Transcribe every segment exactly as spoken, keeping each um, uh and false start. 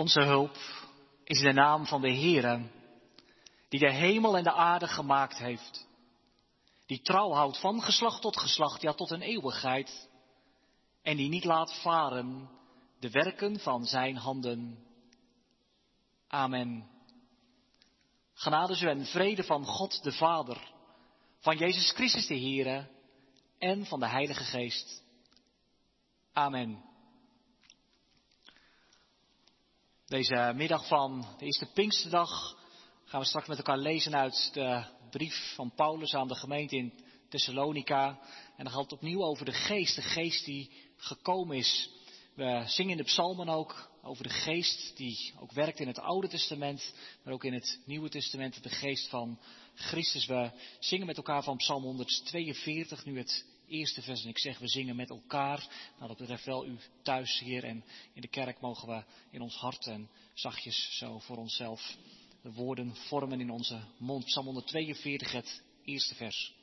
Onze hulp is in de naam van de Heere, die de hemel en de aarde gemaakt heeft. Die trouw houdt van geslacht tot geslacht, ja tot een eeuwigheid. En die niet laat varen de werken van zijn handen. Amen. Genade zo en vrede van God de Vader, van Jezus Christus de Heere en van de Heilige Geest. Amen. Deze middag van de eerste Pinksterdag gaan we straks met elkaar lezen uit de brief van Paulus aan de gemeente in Thessalonica. En dan gaat het opnieuw over de geest, de geest die gekomen is. We zingen in de psalmen ook over de geest die ook werkt in het Oude Testament, maar ook in het Nieuwe Testament, de geest van Christus. We zingen met elkaar van Psalm honderdtweeënveertig, nu het eerste vers. En ik zeg, we zingen met elkaar. Nou, dat betreft wel u thuis hier en in de kerk mogen we in ons hart en zachtjes zo voor onszelf de woorden vormen in onze mond. Psalm honderdtweeënveertig, het eerste vers.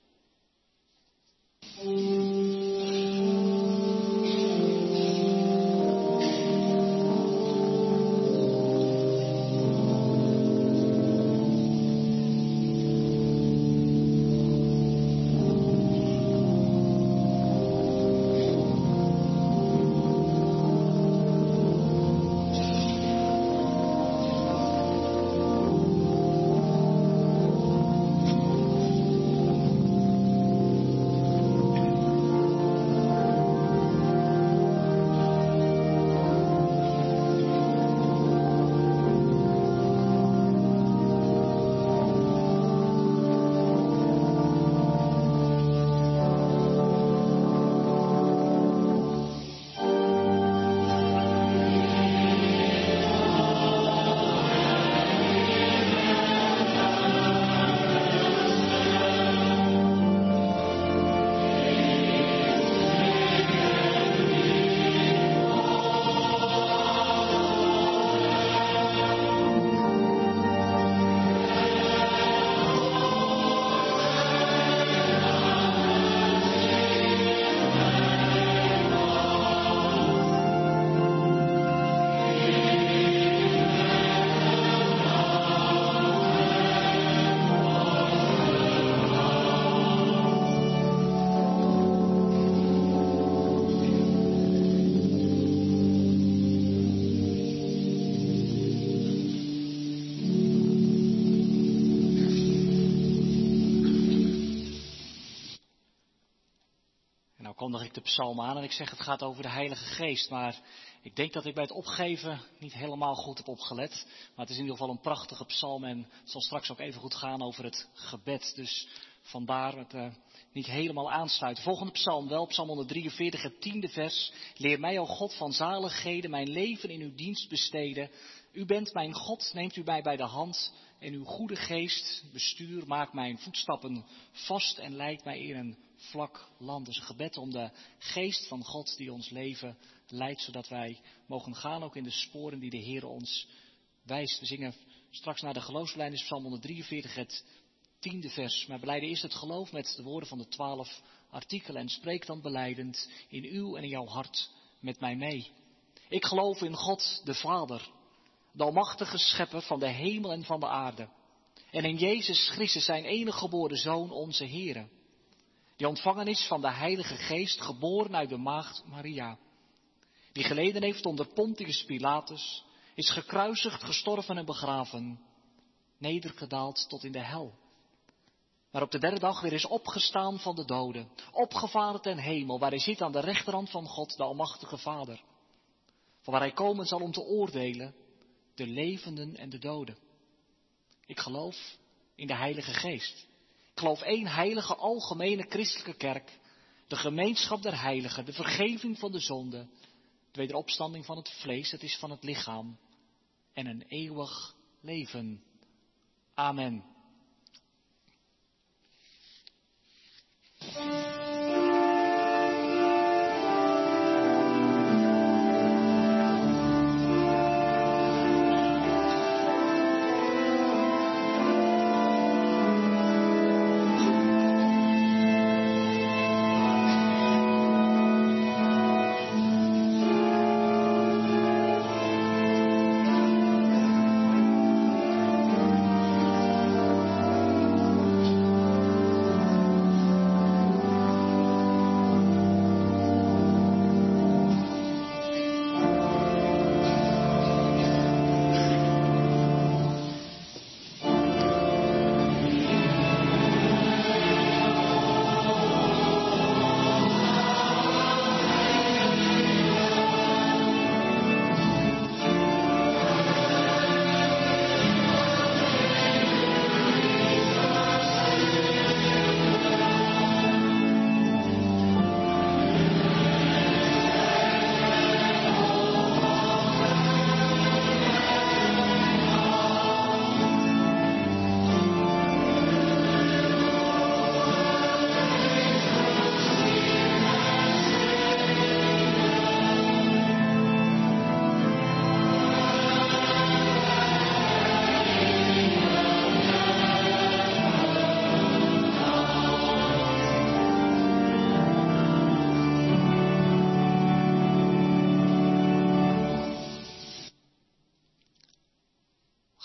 Kondig ik de psalm aan en ik zeg het gaat over de Heilige Geest, maar ik denk dat ik bij het opgeven niet helemaal goed heb opgelet. Maar het is in ieder geval een prachtige psalm en het zal straks ook even goed gaan over het gebed. Dus vandaar het uh, niet helemaal aansluiten. Volgende psalm wel, psalm honderddrieënveertig, het tiende vers. Leer mij, o God van zaligheden, mijn leven in uw dienst besteden. U bent mijn God, neemt u mij bij de hand en uw goede geest, bestuur, maakt mijn voetstappen vast en leidt mij in een vlak land. Dus een gebed om de geest van God die ons leven leidt, zodat wij mogen gaan ook in de sporen die de Heer ons wijst. We zingen straks naar de geloofsbelijdenis, psalm honderddrieënveertig, het tiende vers. Maar belijden eerst het geloof met de woorden van de twaalf artikelen en spreek dan belijdend in uw en in jouw hart met mij mee. Ik geloof in God de Vader, de almachtige schepper van de hemel en van de aarde. En in Jezus Christus, zijn enige geboren Zoon, onze Heere, die ontvangen is van de Heilige Geest, geboren uit de maagd Maria. Die geleden heeft onder Pontius Pilatus, is gekruisigd, gestorven en begraven, nedergedaald tot in de hel. Maar op de derde dag weer is opgestaan van de doden, opgevaren ten hemel, waar hij zit aan de rechterhand van God, de almachtige Vader. Van waar hij komen zal om te oordelen de levenden en de doden. Ik geloof in de Heilige Geest. Ik geloof één heilige, algemene christelijke kerk, de gemeenschap der heiligen, de vergeving van de zonde, de wederopstanding van het vlees, het is van het lichaam, en een eeuwig leven. Amen.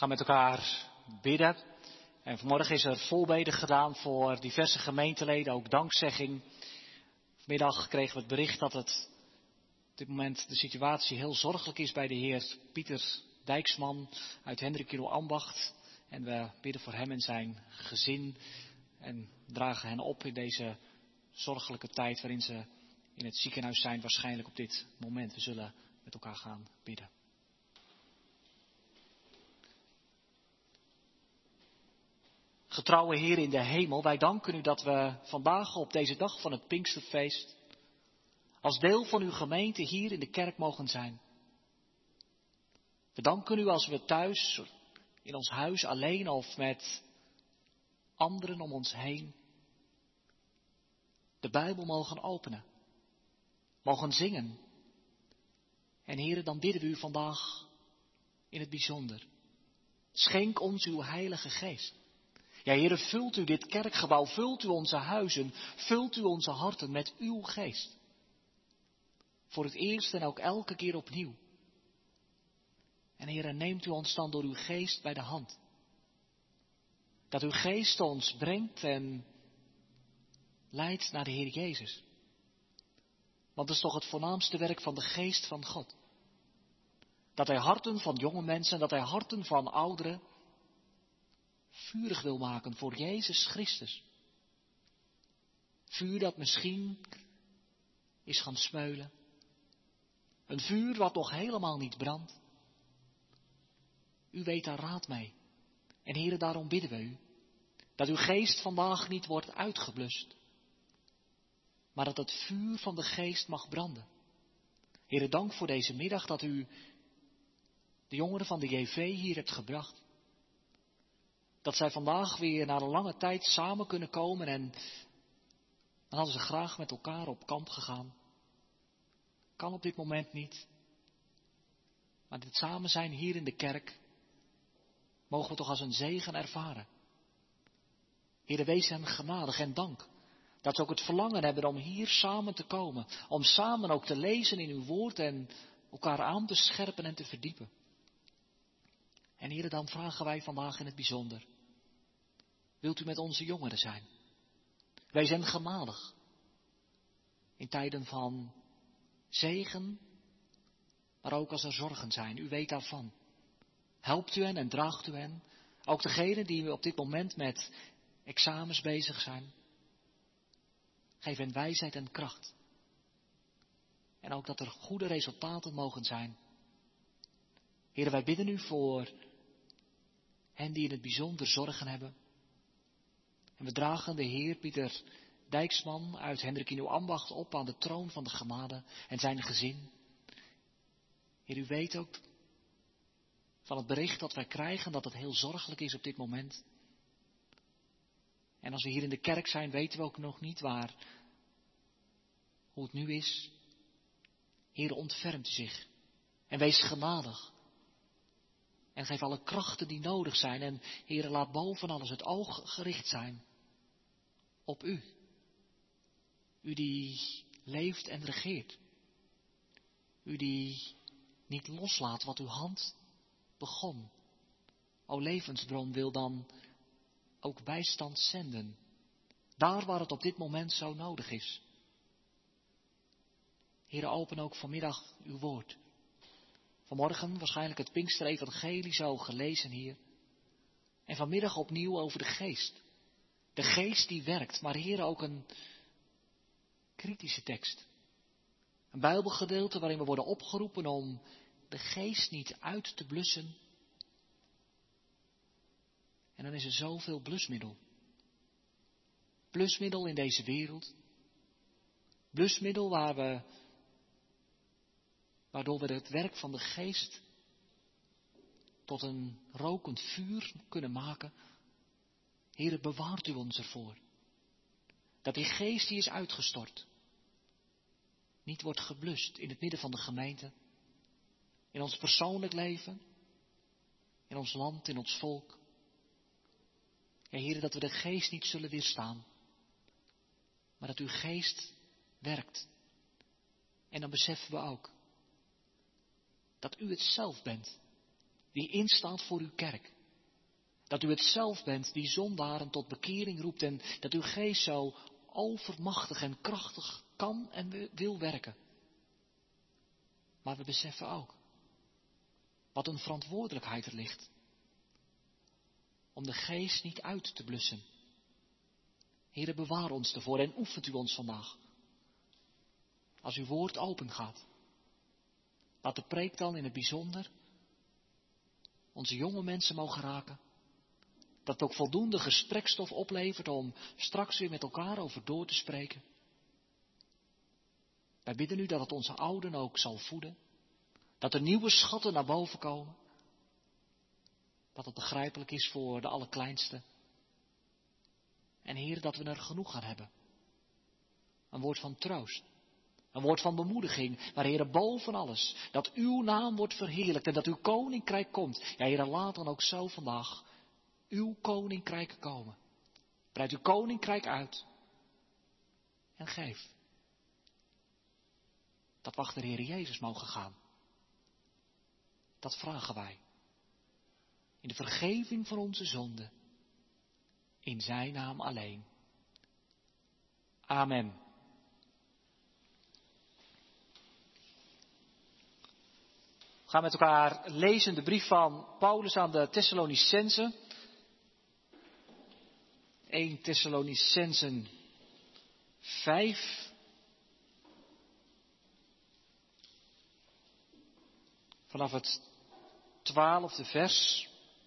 gaan met elkaar bidden. En vanmorgen is er voorbeden gedaan voor diverse gemeenteleden, ook dankzegging. Vanmiddag kregen we het bericht dat het op dit moment de situatie heel zorgelijk is bij de heer Pieter Dijksman uit Hendrikido Ambacht. En we bidden voor hem en zijn gezin en dragen hen op in deze zorgelijke tijd waarin ze in het ziekenhuis zijn, waarschijnlijk op dit moment. We zullen met elkaar gaan bidden. Getrouwe Heer in de hemel, wij danken u dat we vandaag op deze dag van het Pinksterfeest als deel van uw gemeente hier in de kerk mogen zijn. We danken u als we thuis, in ons huis alleen of met anderen om ons heen, de Bijbel mogen openen, mogen zingen. En Heere, dan bidden we u vandaag in het bijzonder. Schenk ons uw Heilige Geest. Ja, Heere, vult u dit kerkgebouw, vult u onze huizen, vult u onze harten met uw geest. Voor het eerst en ook elke keer opnieuw. En Heere, neemt u ons dan door uw geest bij de hand. Dat uw geest ons brengt en leidt naar de Heer Jezus. Want dat is toch het voornaamste werk van de geest van God. Dat hij harten van jonge mensen, dat hij harten van ouderen vurig wil maken voor Jezus Christus. Vuur dat misschien is gaan smeulen. Een vuur wat nog helemaal niet brandt. U weet daar raad mee. En Heere, daarom bidden we u. Dat uw geest vandaag niet wordt uitgeblust. Maar dat het vuur van de geest mag branden. Heere, dank voor deze middag dat u de jongeren van de J V hier hebt gebracht. Dat zij vandaag weer na een lange tijd samen kunnen komen en dan hadden ze graag met elkaar op kamp gegaan. Kan op dit moment niet. Maar dit samen zijn hier in de kerk mogen we toch als een zegen ervaren. Heere, wees hen genadig en dank dat ze ook het verlangen hebben om hier samen te komen. Om samen ook te lezen in uw woord en elkaar aan te scherpen en te verdiepen. En Heere, dan vragen wij vandaag in het bijzonder. Wilt u met onze jongeren zijn? Wij zijn genadig. In tijden van zegen, maar ook als er zorgen zijn. U weet daarvan. Helpt u hen en draagt u hen. Ook degenen die op dit moment met examens bezig zijn. Geef hen wijsheid en kracht. En ook dat er goede resultaten mogen zijn. Heere, wij bidden u voor hen die in het bijzonder zorgen hebben. En we dragen de Heer Pieter Dijksman uit Hendrikido Ambacht op aan de troon van de genade en zijn gezin. Heer, u weet ook van het bericht dat wij krijgen dat het heel zorgelijk is op dit moment. En als we hier in de kerk zijn, weten we ook nog niet waar, hoe het nu is. Heer, ontfermt u zich en wees genadig. En geef alle krachten die nodig zijn. En Heer, laat boven alles het oog gericht zijn op u. U die leeft en regeert. U die niet loslaat wat uw hand begon. O levensbron, wil dan ook bijstand zenden. Daar waar het op dit moment zo nodig is. Heer, open ook vanmiddag uw woord. Vanmorgen waarschijnlijk het Pinkster-evangelie zo gelezen hier. En vanmiddag opnieuw over de geest. De geest die werkt, maar Heer, ook een kritische tekst. Een Bijbelgedeelte waarin we worden opgeroepen om de geest niet uit te blussen. En dan is er zoveel blusmiddel. Blusmiddel in deze wereld. Blusmiddel waar we, waardoor we het werk van de geest tot een rokend vuur kunnen maken. Heere, bewaart u ons ervoor. Dat die geest die is uitgestort niet wordt geblust in het midden van de gemeente. In ons persoonlijk leven. In ons land, in ons volk. Ja, Heere, dat we de geest niet zullen weerstaan. Maar dat uw geest werkt. En dan beseffen we ook dat u het zelf bent die instaat voor uw kerk. Dat u het zelf bent die zondaren tot bekering roept en dat uw geest zo overmachtig en krachtig kan en wil werken. Maar we beseffen ook wat een verantwoordelijkheid er ligt. Om de geest niet uit te blussen. Heere, bewaar ons ervoor en oefent u ons vandaag. Als uw woord open gaat. Laat de preek dan in het bijzonder onze jonge mensen mogen raken. Dat het ook voldoende gesprekstof oplevert om straks weer met elkaar over door te spreken. Wij bidden u dat het onze ouden ook zal voeden. Dat er nieuwe schatten naar boven komen. Dat het begrijpelijk is voor de allerkleinste. En Heer, dat we er genoeg aan hebben. Een woord van troost. Een woord van bemoediging. Maar Heer, boven alles. Dat uw naam wordt verheerlijkt en dat uw koninkrijk komt. Ja, Heer, laat dan ook zo vandaag uw koninkrijk komen. Breid uw koninkrijk uit. En geef. Dat we achter de Heer Jezus mogen gaan. Dat vragen wij. In de vergeving van onze zonden. In zijn naam alleen. Amen. We gaan met elkaar lezen de brief van Paulus aan de Thessalonicenzen. Eerste Thessalonicenzen vijf. Vanaf het twaalfde vers.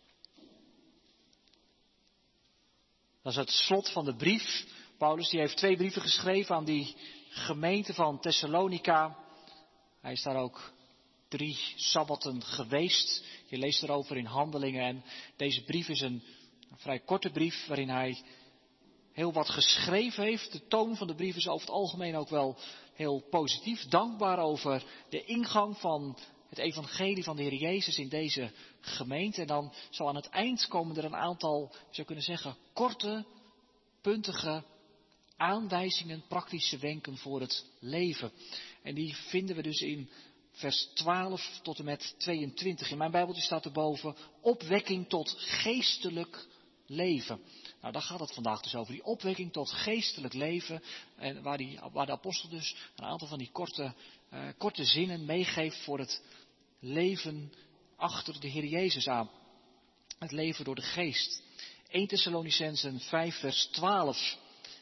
Dat is het slot van de brief. Paulus die heeft twee brieven geschreven aan die gemeente van Thessalonica. Hij is daar ook drie sabbatten geweest. Je leest erover in Handelingen. En deze brief is een, een vrij korte brief waarin hij heel wat geschreven heeft. De toon van de brief is over het algemeen ook wel heel positief. Dankbaar over de ingang van het evangelie van de Heer Jezus in deze gemeente. En dan zo aan het eind komen er een aantal, je zou kunnen zeggen, korte, puntige aanwijzingen, praktische wenken voor het leven. En die vinden we dus in vers twaalf tot en met tweeëntwintig. In mijn Bijbeltje staat erboven, opwekking tot geestelijk leven. Nou, daar gaat het vandaag dus over, die opwekking tot geestelijk leven. En waar, die, waar de apostel dus een aantal van die korte, uh, korte zinnen meegeeft voor het leven achter de Heer Jezus aan. Het leven door de geest. Eerste Thessalonicenzen vijf vers twaalf.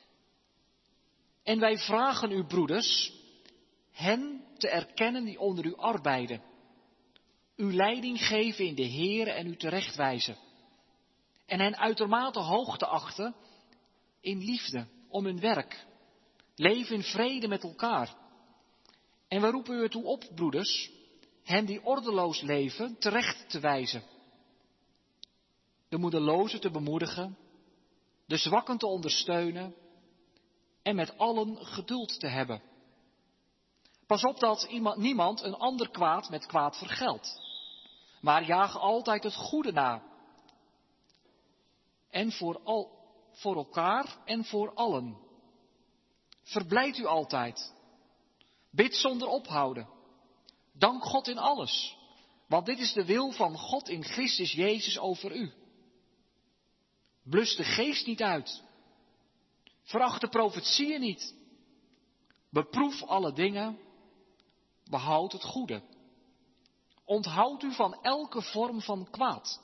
En wij vragen u, broeders, hen te erkennen die onder u arbeiden. U leiding geven in de Heer en u terechtwijzen. En hen uitermate hoog te achten in liefde om hun werk. Leven in vrede met elkaar. En we roepen u ertoe op, broeders, hen die ordeloos leven terecht te wijzen. De moedelozen te bemoedigen, de zwakken te ondersteunen en met allen geduld te hebben. Pas op dat iemand, niemand een ander kwaad met kwaad vergeldt, maar jaag altijd het goede na. En voor, al, voor elkaar en voor allen. Verblijd u altijd. Bid zonder ophouden. Dank God in alles, want dit is de wil van God in Christus Jezus over u. Blus de geest niet uit. Veracht de profetieën niet. Beproef alle dingen. Behoud het goede. Onthoud u van elke vorm van kwaad.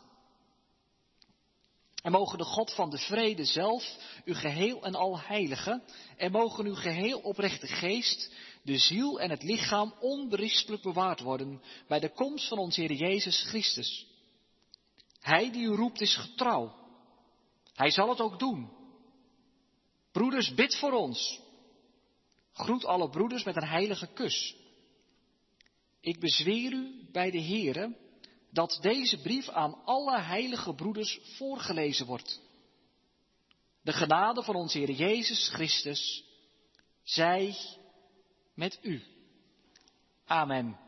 En mogen de God van de vrede zelf u geheel en al heiligen. En mogen uw geheel oprechte geest, de ziel en het lichaam onberispelijk bewaard worden bij de komst van onze Heer Jezus Christus. Hij die u roept is getrouw. Hij zal het ook doen. Broeders, bid voor ons. Groet alle broeders met een heilige kus. Ik bezweer u bij de Heere dat deze brief aan alle heilige broeders voorgelezen wordt. De genade van onze Heer Jezus Christus zij met u. Amen.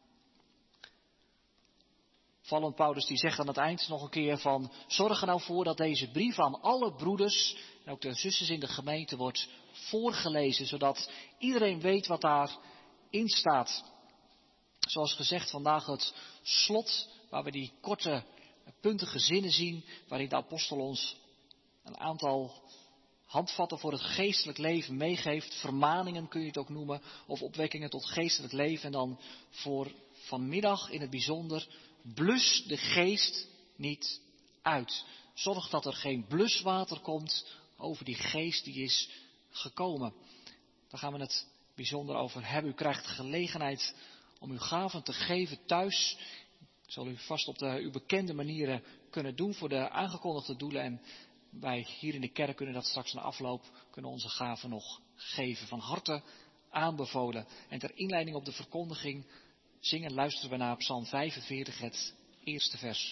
Vallend Paulus die zegt aan het eind nog een keer van, zorg er nou voor dat deze brief aan alle broeders en ook de zusters in de gemeente wordt voorgelezen, zodat iedereen weet wat daarin staat. Zoals gezegd, vandaag het slot waar we die korte, puntige zinnen zien, waarin de apostel ons een aantal handvatten voor het geestelijk leven meegeeft. Vermaningen kun je het ook noemen, of opwekkingen tot geestelijk leven. En dan voor vanmiddag in het bijzonder, blus de geest niet uit. Zorg dat er geen bluswater komt over die geest die is gekomen. Daar gaan we het bijzonder over hebben. U krijgt gelegenheid om uw gaven te geven thuis. Dat zal u vast op de, uw bekende manieren kunnen doen voor de aangekondigde doelen. En wij hier in de kerk kunnen dat straks na afloop, kunnen onze gaven nog geven. Van harte aanbevolen. En ter inleiding op de verkondiging zingen, luisteren we naar Psalm vijfenveertig, het eerste vers.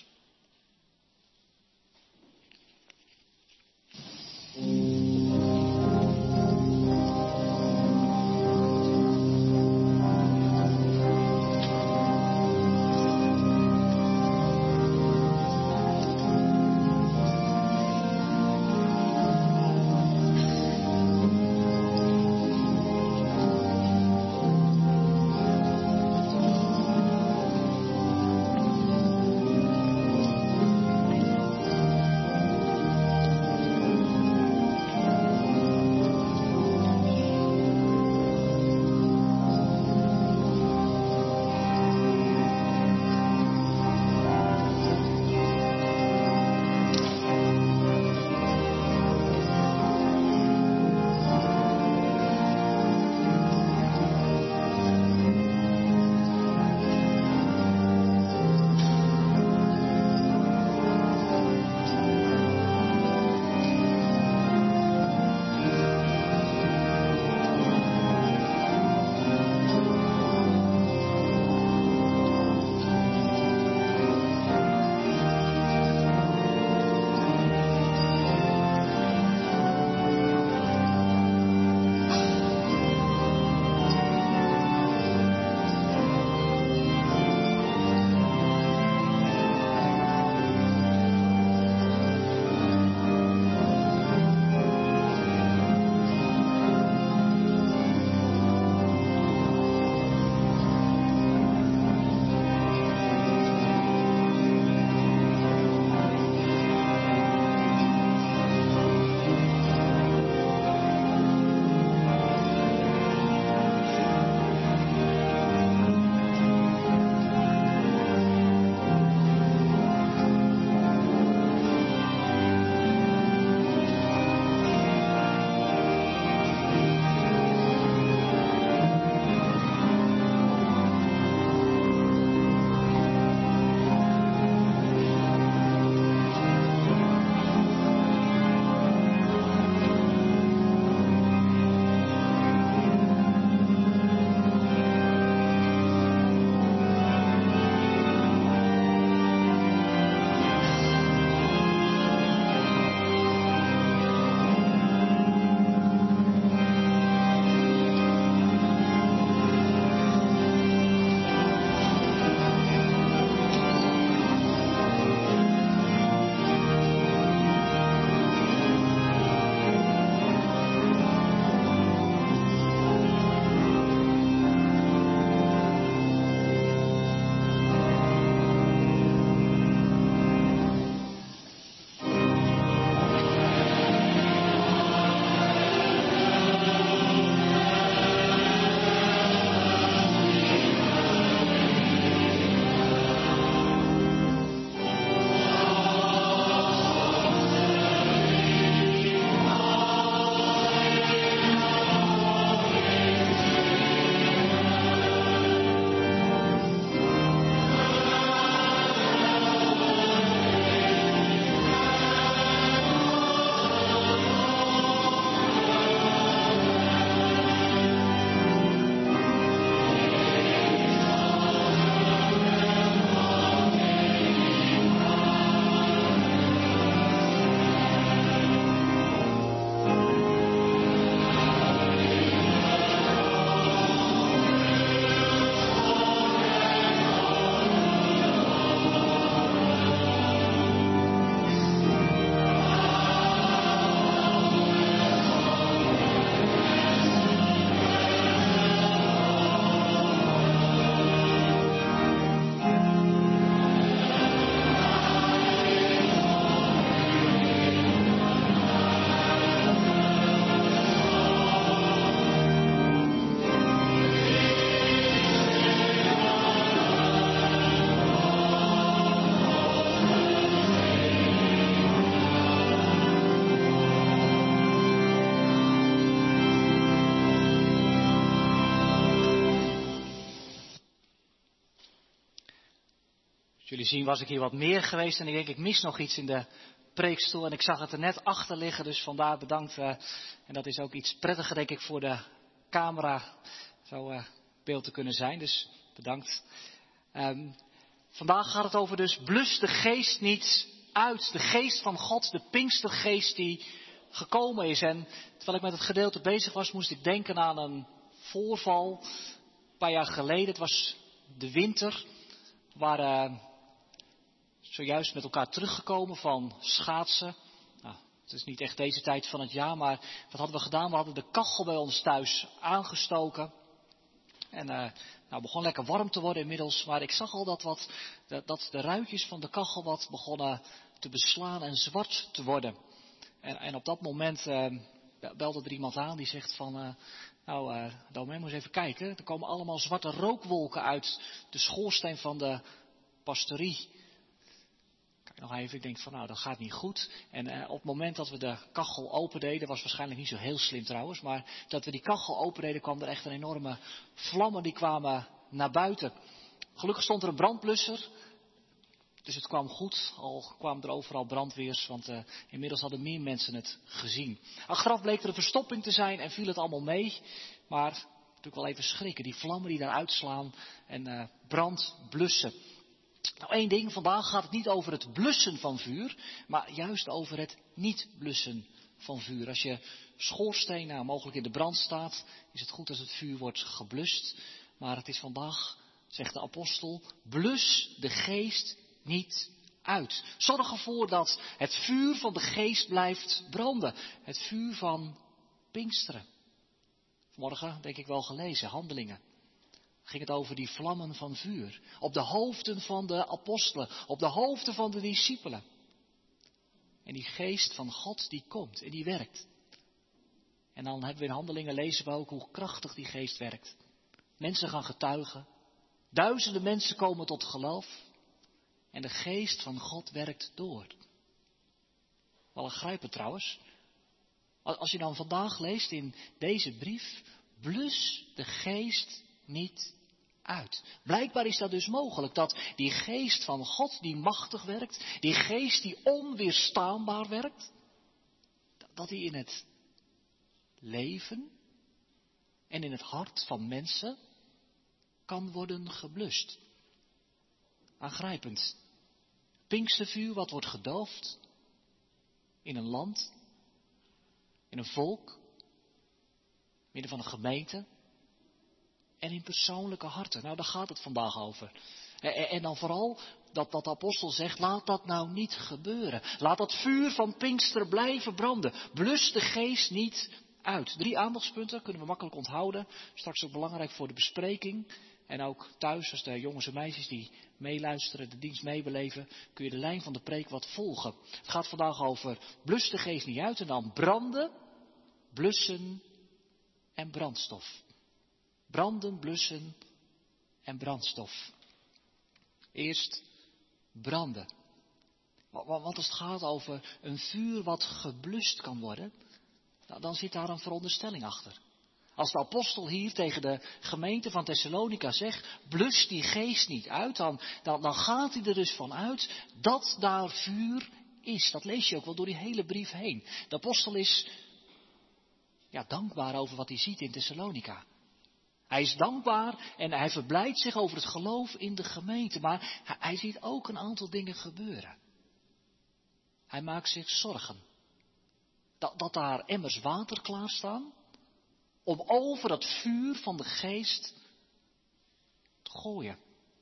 jullie zien was ik hier wat meer geweest en ik denk ik mis nog iets in de preekstoel en ik zag het er net achter liggen, dus vandaar bedankt. Uh, en dat is ook iets prettiger denk ik voor de camera, zo uh, beeld te kunnen zijn, dus bedankt. Um, vandaag gaat het over dus blus de geest niet uit, de geest van God, de Pinkstergeest die gekomen is. En terwijl ik met het gedeelte bezig was, moest ik denken aan een voorval een paar jaar geleden. Het was de winter, we waren uh, zojuist met elkaar teruggekomen van schaatsen. Nou, het is niet echt deze tijd van het jaar, maar wat hadden we gedaan? We hadden de kachel bij ons thuis aangestoken. En uh, nou begon lekker warm te worden inmiddels, maar ik zag al dat, wat, dat, dat de ruitjes van de kachel wat begonnen te beslaan en zwart te worden. En, en op dat moment uh, belde er iemand aan die zegt van, uh, nou uh, dominee, moet eens even kijken. Er komen allemaal zwarte rookwolken uit de schoorsteen van de pastorie. Kijk nog even, ik denk van nou dat gaat niet goed. En uh, op het moment dat we de kachel opendeden, was waarschijnlijk niet zo heel slim trouwens, maar dat we die kachel opendeden kwam er echt een enorme vlammen die kwamen naar buiten. Gelukkig stond er een brandblusser. Dus het kwam goed, al kwamen er overal brandweers, want uh, inmiddels hadden meer mensen het gezien. Achteraf bleek er een verstopping te zijn en viel het allemaal mee. Maar natuurlijk wel even schrikken, die vlammen die daar uitslaan en uh, brand blussen. Nou één ding, vandaag gaat het niet over het blussen van vuur, maar juist over het niet blussen van vuur. Als je schoorsteen nou, mogelijk in de brand staat, is het goed als het vuur wordt geblust. Maar het is vandaag, zegt de apostel, blus de geest niet uit. Zorg ervoor dat het vuur van de geest blijft branden. Het vuur van Pinksteren. Vanmorgen, denk ik wel gelezen, Handelingen. Ging het over die vlammen van vuur. Op de hoofden van de apostelen. Op de hoofden van de discipelen. En die geest van God die komt en die werkt. En dan hebben we in Handelingen lezen we ook hoe krachtig die geest werkt. Mensen gaan getuigen. Duizenden mensen komen tot geloof. En de geest van God werkt door. Wel een grijpen trouwens. Als je dan vandaag leest in deze brief, blus de geest niet uit. Blijkbaar is dat dus mogelijk, dat die geest van God die machtig werkt, die geest die onweerstaanbaar werkt, dat die in het leven en in het hart van mensen kan worden geblust. Aangrijpend. Pinkstervuur wat wordt gedoofd in een land, in een volk, midden van een gemeente en in persoonlijke harten. Nou, daar gaat het vandaag over. En, en dan vooral dat, dat de apostel zegt, laat dat nou niet gebeuren. Laat dat vuur van Pinksteren blijven branden. Blus de geest niet uit. Drie aandachtspunten kunnen we makkelijk onthouden. Straks ook belangrijk voor de bespreking. En ook thuis, als de jongens en meisjes die meeluisteren, de dienst meebeleven, kun je de lijn van de preek wat volgen. Het gaat vandaag over blus de geest niet uit en dan branden, blussen en brandstof. Branden, blussen en brandstof. Eerst branden. Want als het gaat over een vuur wat geblust kan worden, dan zit daar een veronderstelling achter. Als de apostel hier tegen de gemeente van Thessalonica zegt, blus die geest niet uit, dan, dan, dan gaat hij er dus van uit dat daar vuur is. Dat lees je ook wel door die hele brief heen. De apostel is ja, dankbaar over wat hij ziet in Thessalonica. Hij is dankbaar en hij verblijdt zich over het geloof in de gemeente, maar hij, hij ziet ook een aantal dingen gebeuren. Hij maakt zich zorgen. Dat, dat daar emmers water klaarstaan, om over dat vuur van de geest te gooien.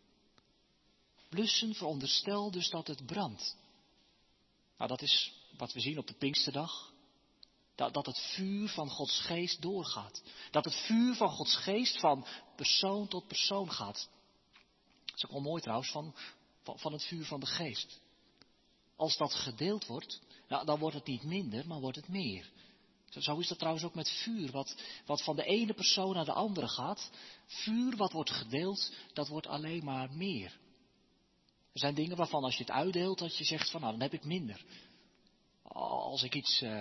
Blussen veronderstel dus dat het brandt. Nou, dat is wat we zien op de Pinksterdag. Dat, dat het vuur van Gods geest doorgaat. Dat het vuur van Gods geest van persoon tot persoon gaat. Dat is ook wel mooi trouwens, van, van, van het vuur van de geest. Als dat gedeeld wordt, nou, dan wordt het niet minder, maar wordt het meer. Zo is dat trouwens ook met vuur, wat, wat van de ene persoon naar de andere gaat. Vuur wat wordt gedeeld, dat wordt alleen maar meer. Er zijn dingen waarvan als je het uitdeelt, dat je zegt van nou, dan heb ik minder. Als ik iets, uh,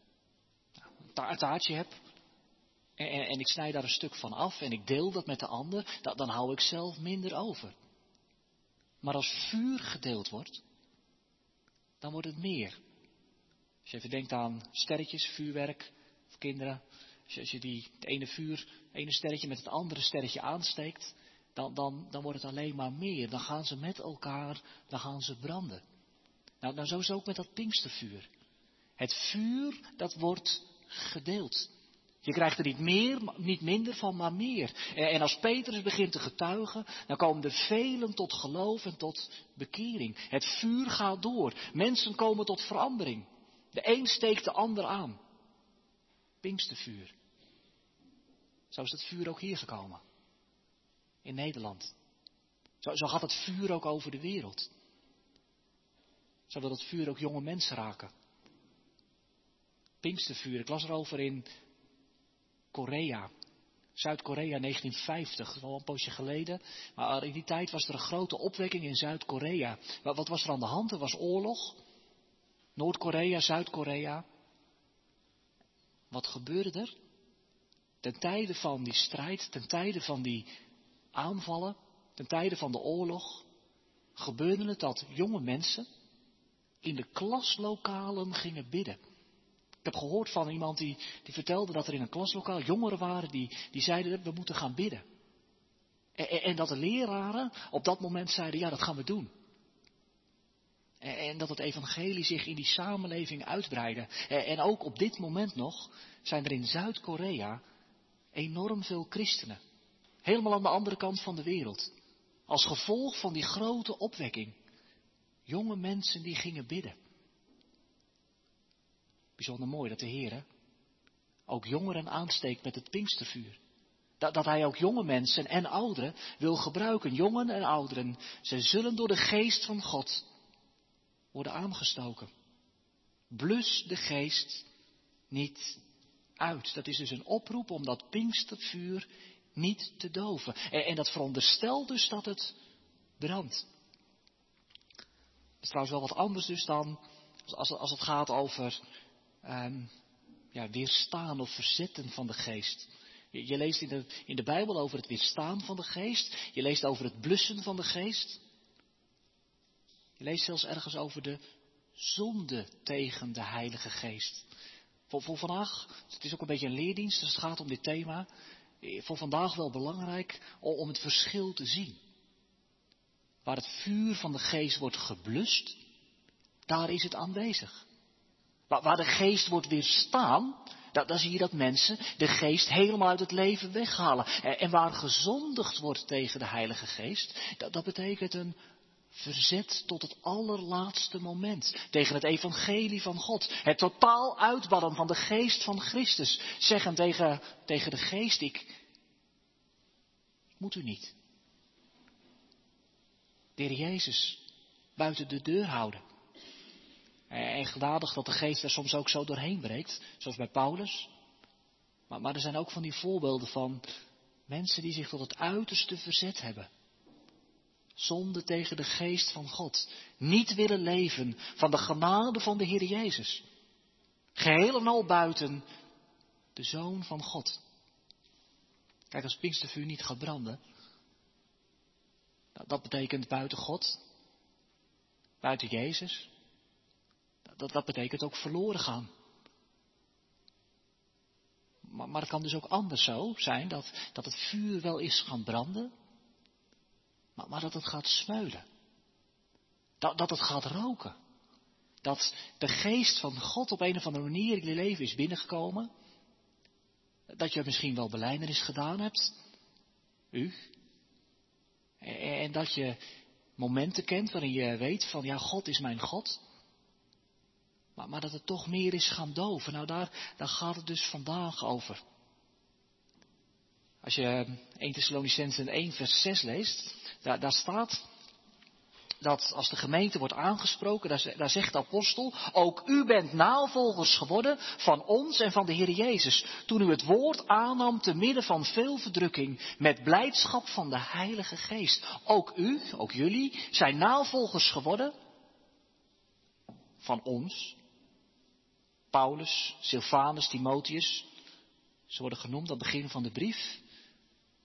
een taartje heb en, en, en ik snij daar een stuk van af en ik deel dat met de ander, dan, dan hou ik zelf minder over. Maar als vuur gedeeld wordt, dan wordt het meer. Als je even denkt aan sterretjes, vuurwerk, of kinderen. Als je, als je die, het ene vuur, het ene sterretje met het andere sterretje aansteekt, dan, dan, dan wordt het alleen maar meer. Dan gaan ze met elkaar, dan gaan ze branden. Nou, nou zo is het ook met dat Pinkstervuur. Het vuur, dat wordt gedeeld. Je krijgt er niet meer, niet minder van, maar meer. En als Petrus begint te getuigen, dan komen er velen tot geloof en tot bekering. Het vuur gaat door. Mensen komen tot verandering. De een steekt de ander aan. Pinkstervuur. Zo is het vuur ook hier gekomen. In Nederland. Zo, zo gaat het vuur ook over de wereld. Zo wil het vuur ook jonge mensen raken. Pinkstervuur, ik las erover in Korea. Zuid-Korea negentien vijftig, dat is wel een poosje geleden. Maar in die tijd was er een grote opwekking in Zuid-Korea. Wat was er aan de hand? Er was oorlog. Noord-Korea, Zuid-Korea. Wat gebeurde er? Ten tijde van die strijd, ten tijde van die aanvallen, ten tijde van de oorlog, gebeurde het dat jonge mensen in de klaslokalen gingen bidden. Ik heb gehoord van iemand die, die vertelde dat er in een klaslokaal jongeren waren die, die zeiden, we moeten gaan bidden. En, en dat de leraren op dat moment zeiden, ja, dat gaan we doen. En, en dat het evangelie zich in die samenleving uitbreidde. En, en ook op dit moment nog zijn er in Zuid-Korea enorm veel christenen. Helemaal aan de andere kant van de wereld. Als gevolg van die grote opwekking. Jonge mensen die gingen bidden. Bijzonder mooi dat de Heer ook jongeren aansteekt met het Pinkstervuur. Dat, dat hij ook jonge mensen en ouderen wil gebruiken. Jongen en ouderen, ze zullen door de geest van God worden aangestoken. Blus de geest niet uit. Dat is dus een oproep om dat Pinkstervuur niet te doven. En, en dat veronderstelt dus dat het brandt. Dat is trouwens wel wat anders dus dan als, als het gaat over um, ja, weerstaan of verzetten van de geest. Je, je leest in de, in de Bijbel over het weerstaan van de geest. Je leest over het blussen van de geest. Je leest zelfs ergens over de zonde tegen de Heilige Geest. Voor, voor vandaag, het is ook een beetje een leerdienst, dus het gaat om dit thema. Voor vandaag wel belangrijk om, om het verschil te zien. Waar het vuur van de geest wordt geblust, daar is het aanwezig. Waar, waar de geest wordt weerstaan, daar, daar zie je dat mensen de geest helemaal uit het leven weghalen. En, en waar gezondigd wordt tegen de Heilige Geest, dat, dat betekent een verzet tot het allerlaatste moment. Tegen het evangelie van God. Het totaal uitbannen van de geest van Christus. Zeggen tegen, tegen de geest, ik moet u niet. De Heer Jezus buiten de deur houden. En genadig dat de geest er soms ook zo doorheen breekt. Zoals bij Paulus. Maar, maar er zijn ook van die voorbeelden van mensen die zich tot het uiterste verzet hebben. Zonde tegen de geest van God. Niet willen leven van de genade van de Heer Jezus. Geheel en al buiten de Zoon van God. Kijk, als Pinkstervuur niet gaat branden. Nou, dat betekent buiten God. Buiten Jezus. Dat, dat betekent ook verloren gaan. Maar, maar het kan dus ook anders zo zijn dat, dat het vuur wel is gaan branden. Maar, maar dat het gaat smeulen. Dat, dat het gaat roken. Dat de geest van God op een of andere manier in je leven is binnengekomen. Dat je misschien wel belijdenis gedaan hebt. U. En, en dat je momenten kent waarin je weet van ja, God is mijn God. Maar, maar dat het toch meer is gaan doven. Nou, daar, daar gaat het dus vandaag over. Als je eerste Thessalonicenzen één vers zes leest, daar, daar staat dat als de gemeente wordt aangesproken, daar, daar zegt de apostel, ook u bent navolgers geworden van ons en van de Heer Jezus, toen u het woord aannam te midden van veel verdrukking, met blijdschap van de Heilige Geest. Ook u, ook jullie, zijn navolgers geworden van ons. Paulus, Silvanus, Timotheus, ze worden genoemd aan het begin van de brief.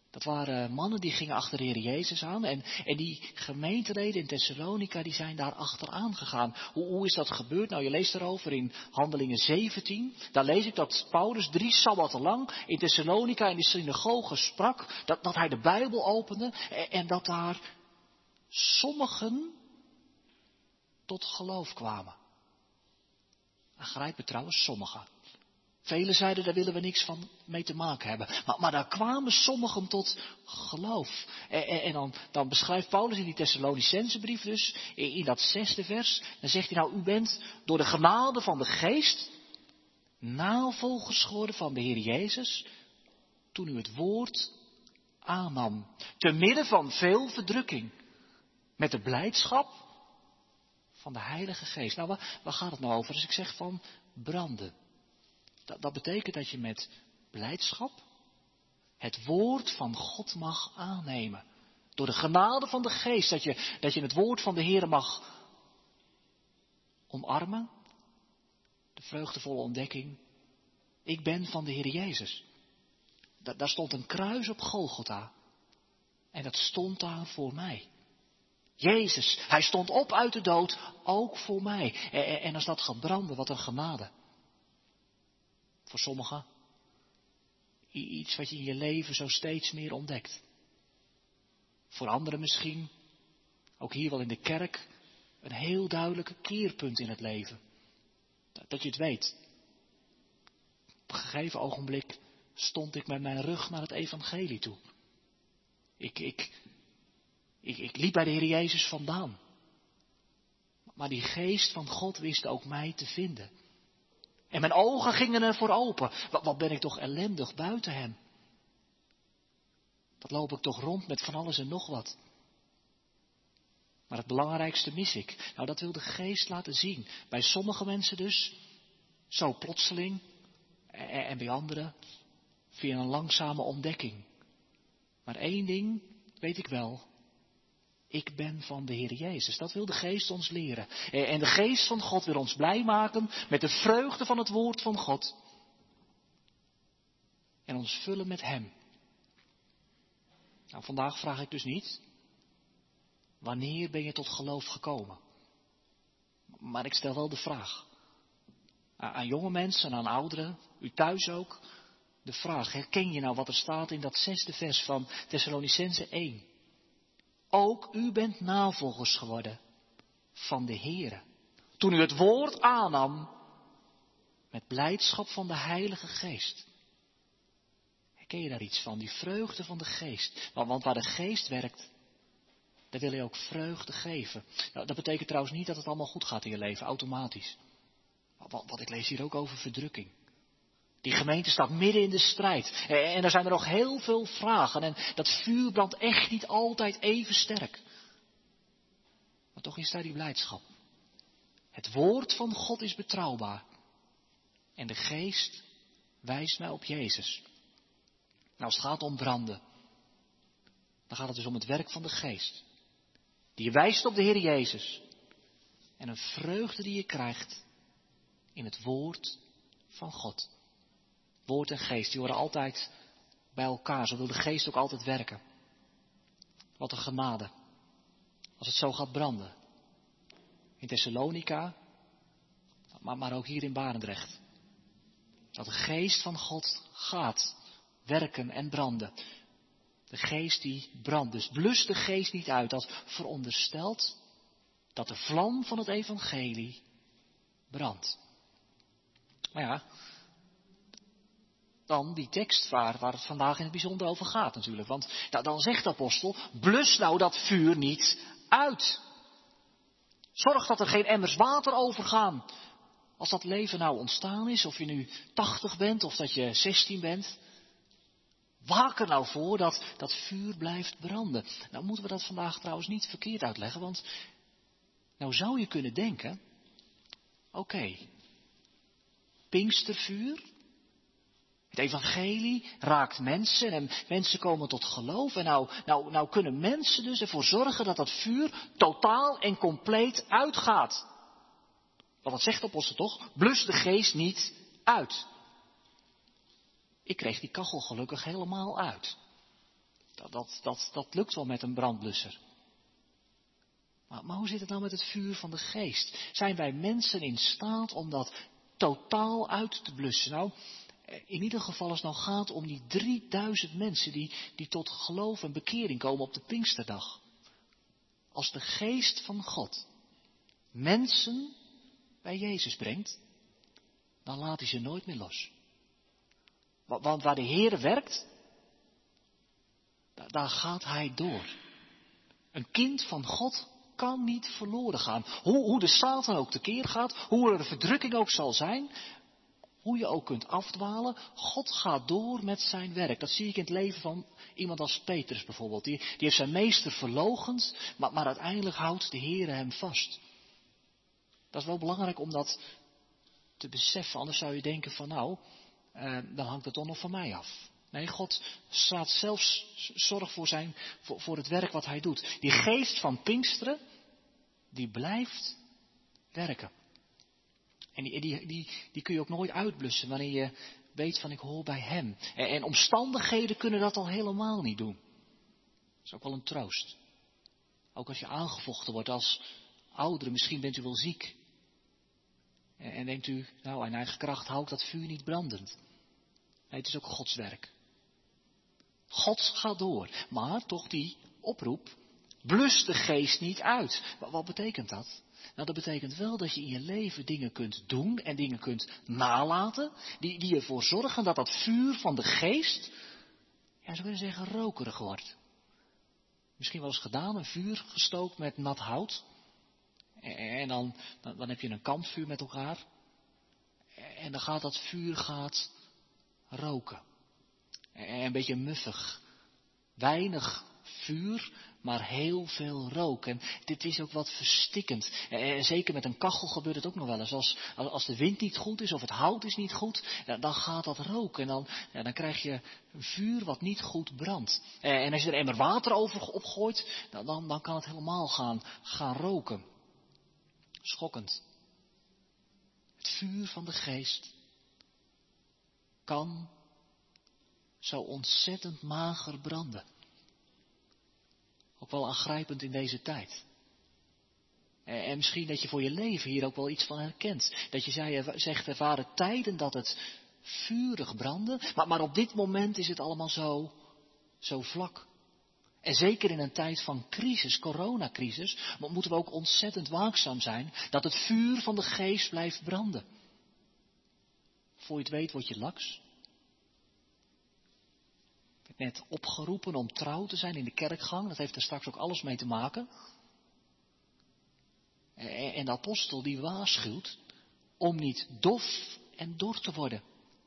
Dat waren mannen die gingen achter de Heer Jezus aan. En, en die gemeenteleden in Thessalonica, die zijn daar achteraan gegaan. Hoe, hoe is dat gebeurd? Nou, je leest erover in Handelingen zeventien. Daar lees ik dat Paulus drie sabbatten lang in Thessalonica in de synagoge sprak. Dat, dat hij de Bijbel opende. En, en dat daar sommigen tot geloof kwamen. Aangrijpend trouwens, sommigen. Velen zeiden, daar willen we niks van mee te maken hebben. Maar, maar daar kwamen sommigen tot geloof. En, en, en dan, dan beschrijft Paulus in die Thessalonicense brief dus, in, in dat zesde vers, dan zegt hij nou, u bent door de genade van de geest navolgers geworden van de Heer Jezus, toen u het woord aannam. Te midden van veel verdrukking. Met de blijdschap van de Heilige Geest. Nou, waar, waar gaat het nou over? Als ik zeg van branden. Dat, dat betekent dat je met blijdschap het woord van God mag aannemen. Door de genade van de Geest. Dat je, dat je het woord van de Heer mag omarmen. De vreugdevolle ontdekking. Ik ben van de Heer Jezus. Da, daar stond een kruis op Golgotha. En dat stond daar voor mij. Jezus, hij stond op uit de dood, ook voor mij. En, en als dat gaat branden, wat een genade. Voor sommigen iets wat je in je leven zo steeds meer ontdekt. Voor anderen misschien, ook hier wel in de kerk, een heel duidelijke keerpunt in het leven. Dat je het weet. Op een gegeven ogenblik stond ik met mijn rug naar het evangelie toe. Ik, ik, ik, ik liep bij de Heer Jezus vandaan. Maar die geest van God wist ook mij te vinden. En mijn ogen gingen ervoor open. Wat, wat ben ik toch ellendig buiten hem. Wat loop ik toch rond met van alles en nog wat. Maar het belangrijkste mis ik. Nou, dat wil de geest laten zien. Bij sommige mensen dus, zo plotseling. En, en bij anderen via een langzame ontdekking. Maar één ding weet ik wel. Ik ben van de Heer Jezus. Dat wil de geest ons leren. En de geest van God wil ons blij maken met de vreugde van het woord van God. En ons vullen met hem. Nou, vandaag vraag ik dus niet. Wanneer ben je tot geloof gekomen? Maar ik stel wel de vraag. Aan jonge mensen en aan ouderen, u thuis ook. De vraag, herken je nou wat er staat in dat zesde vers van Thessalonicense één? Ook u bent navolgers geworden van de Heere. Toen u het woord aannam met blijdschap van de Heilige Geest. Herken je daar iets van, die vreugde van de Geest? Want waar de Geest werkt, daar wil hij ook vreugde geven. Nou, dat betekent trouwens niet dat het allemaal goed gaat in je leven, automatisch. Wat, wat ik lees hier ook over verdrukking. Die gemeente staat midden in de strijd. En er zijn er nog heel veel vragen. En dat vuur brandt echt niet altijd even sterk. Maar toch is daar die blijdschap. Het woord van God is betrouwbaar. En de geest wijst mij op Jezus. Nou, als het gaat om branden. Dan gaat het dus om het werk van de geest. Die je wijst op de Heer Jezus. En een vreugde die je krijgt in het woord van God. Woord en geest, die horen altijd bij elkaar. Zo wil de geest ook altijd werken. Wat een genade. Als het zo gaat branden. In Thessalonica, maar, maar ook hier in Barendrecht. Dat de geest van God gaat werken en branden. De geest die brandt. Dus blus de geest niet uit. Dat veronderstelt dat de vlam van het evangelie brandt. Maar ja, dan die tekst waar, waar het vandaag in het bijzonder over gaat natuurlijk. Want nou, dan zegt de apostel, blus nou dat vuur niet uit. Zorg dat er geen emmers water overgaan. Als dat leven nou ontstaan is, of je nu tachtig bent of dat je zestien bent. Waak er nou voor dat dat vuur blijft branden. Nou moeten we dat vandaag trouwens niet verkeerd uitleggen. Want nou zou je kunnen denken, oké, okay, Pinkstervuur. Het evangelie raakt mensen en mensen komen tot geloof. En nou, nou, nou kunnen mensen dus ervoor zorgen dat dat vuur totaal en compleet uitgaat. Want dat zegt de apostel toch? Blus de geest niet uit. Ik kreeg die kachel gelukkig helemaal uit. Dat, dat, dat, dat lukt wel met een brandblusser. Maar, maar hoe zit het nou met het vuur van de geest? Zijn wij mensen in staat om dat totaal uit te blussen? Nou, in ieder geval als het nou gaat om die drieduizend mensen die, die tot geloof en bekering komen op de Pinksterdag. Als de geest van God mensen bij Jezus brengt, dan laat hij ze nooit meer los. Want waar de Heer werkt, daar gaat hij door. Een kind van God kan niet verloren gaan. Hoe, hoe de Satan ook tekeer gaat, hoe er de verdrukking ook zal zijn, hoe je ook kunt afdwalen, God gaat door met zijn werk. Dat zie ik in het leven van iemand als Petrus bijvoorbeeld. Die, die heeft zijn meester verloochend, maar, maar uiteindelijk houdt de Heer hem vast. Dat is wel belangrijk om dat te beseffen, anders zou je denken van nou, eh, dan hangt het toch nog van mij af. Nee, God staat zelfs zorg voor, zijn, voor, voor het werk wat hij doet. Die geest van Pinksteren, die blijft werken. En die, die, die, die kun je ook nooit uitblussen wanneer je weet van ik hoor bij hem. En, en omstandigheden kunnen dat al helemaal niet doen. Dat is ook wel een troost. Ook als je aangevochten wordt als oudere, misschien bent u wel ziek. En, en denkt u, nou in eigen kracht hou ik dat vuur niet brandend. Nee, het is ook Gods werk. God gaat door, maar toch die oproep, blus de geest niet uit. Wat, wat betekent dat? Nou, dat betekent wel dat je in je leven dingen kunt doen en dingen kunt nalaten, die, die ervoor zorgen dat dat vuur van de geest, ja, zo kunnen zeggen, rokerig wordt. Misschien wel eens gedaan, een vuur gestookt met nat hout. En dan, dan, dan heb je een kampvuur met elkaar. En dan gaat dat vuur gaat roken. En een beetje muffig. Weinig vuur, maar heel veel rook. En dit is ook wat verstikkend. En zeker met een kachel gebeurt het ook nog wel eens. Als, als de wind niet goed is of het hout is niet goed, dan gaat dat roken. En dan, ja, dan krijg je een vuur wat niet goed brandt. En als je er emmer water over opgooit, dan, dan, dan kan het helemaal gaan, gaan roken. Schokkend. Het vuur van de geest kan zo ontzettend mager branden. Ook wel aangrijpend in deze tijd. En misschien dat je voor je leven hier ook wel iets van herkent. Dat je zei, zegt, er waren tijden dat het vurig brandde. Maar, maar op dit moment is het allemaal zo, zo vlak. En zeker in een tijd van crisis, coronacrisis, moeten we ook ontzettend waakzaam zijn dat het vuur van de geest blijft branden. Voor je het weet word je laks. Ik werd net opgeroepen om trouw te zijn in de kerkgang. Dat heeft er straks ook alles mee te maken. En de apostel die waarschuwt om niet dof en dor te worden.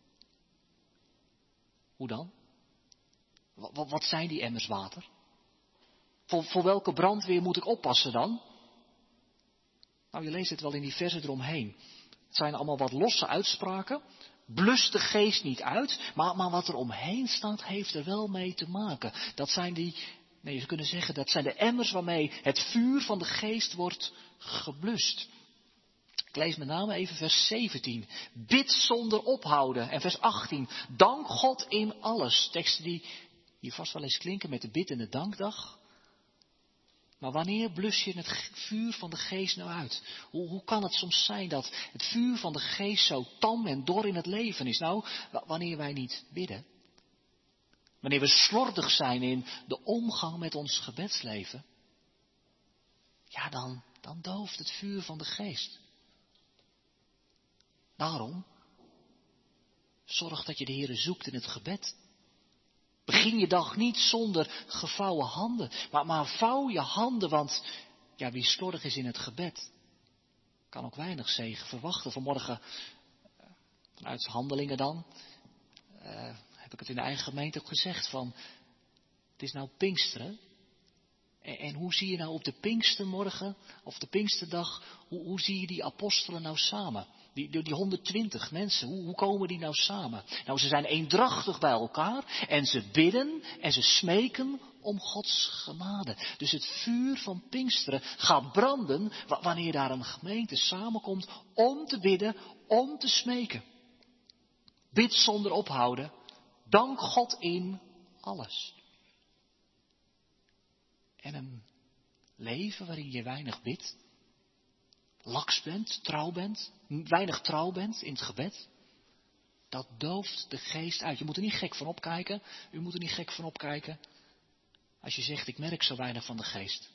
Hoe dan? Wat zijn die emmers water? Voor, voor welke brandweer moet ik oppassen dan? Nou, je leest het wel in die verzen eromheen. Het zijn allemaal wat losse uitspraken. Blus de geest niet uit, maar, maar wat er omheen staat heeft er wel mee te maken. Dat zijn die, nee, je zou kunnen zeggen, dat zijn de emmers waarmee het vuur van de geest wordt geblust. Ik lees met name even vers zeventien. Bid zonder ophouden. En vers achttien. Dank God in alles. Teksten die hier vast wel eens klinken met de bid en de dankdag. Maar wanneer blus je het vuur van de geest nou uit? Hoe, hoe kan het soms zijn dat het vuur van de geest zo tam en dor in het leven is? Nou, wanneer wij niet bidden. Wanneer we slordig zijn in de omgang met ons gebedsleven. Ja, dan, dan dooft het vuur van de geest. Daarom, zorg dat je de Heere zoekt in het gebed. Begin je dag niet zonder gevouwen handen, maar, maar vouw je handen, want ja, wie slordig is in het gebed, kan ook weinig zegen verwachten. Vanmorgen, vanuit Handelingen dan, uh, heb ik het in de eigen gemeente ook gezegd van, het is nou Pinksteren. En, en hoe zie je nou op de Pinkstermorgen, of de Pinksterdag, hoe, hoe zie je die apostelen nou samen? Die, die honderdtwintig mensen, hoe, hoe komen die nou samen? Nou, ze zijn eendrachtig bij elkaar en ze bidden en ze smeken om Gods genade. Dus het vuur van Pinksteren gaat branden wanneer daar een gemeente samenkomt om te bidden, om te smeken. Bid zonder ophouden, dank God in alles. En een leven waarin je weinig bidt. Laks bent, trouw bent, weinig trouw bent in het gebed. Dat dooft de geest uit. Je moet er niet gek van opkijken. U moet er niet gek van opkijken. Als je zegt, ik merk zo weinig van de geest.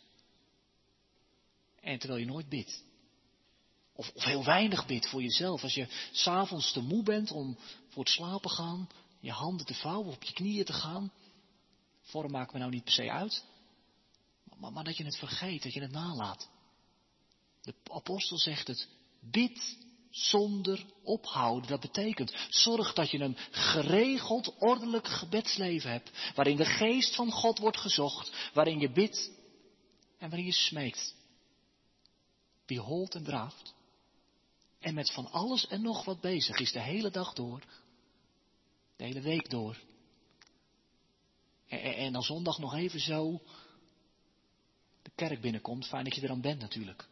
En terwijl je nooit bidt. Of, of heel weinig bidt voor jezelf. Als je 's avonds te moe bent om voor het slapen gaan, je handen te vouwen, op je knieën te gaan. Vorm maakt me nou niet per se uit. Maar, maar dat je het vergeet, dat je het nalaat. De apostel zegt het, bid zonder ophouden. Dat betekent, zorg dat je een geregeld, ordelijk gebedsleven hebt. Waarin de geest van God wordt gezocht. Waarin je bidt en waarin je smeekt. Wie holt en draaft. En met van alles en nog wat bezig is de hele dag door. De hele week door. En, en, en dan zondag nog even zo de kerk binnenkomt. Fijn dat je er dan bent natuurlijk.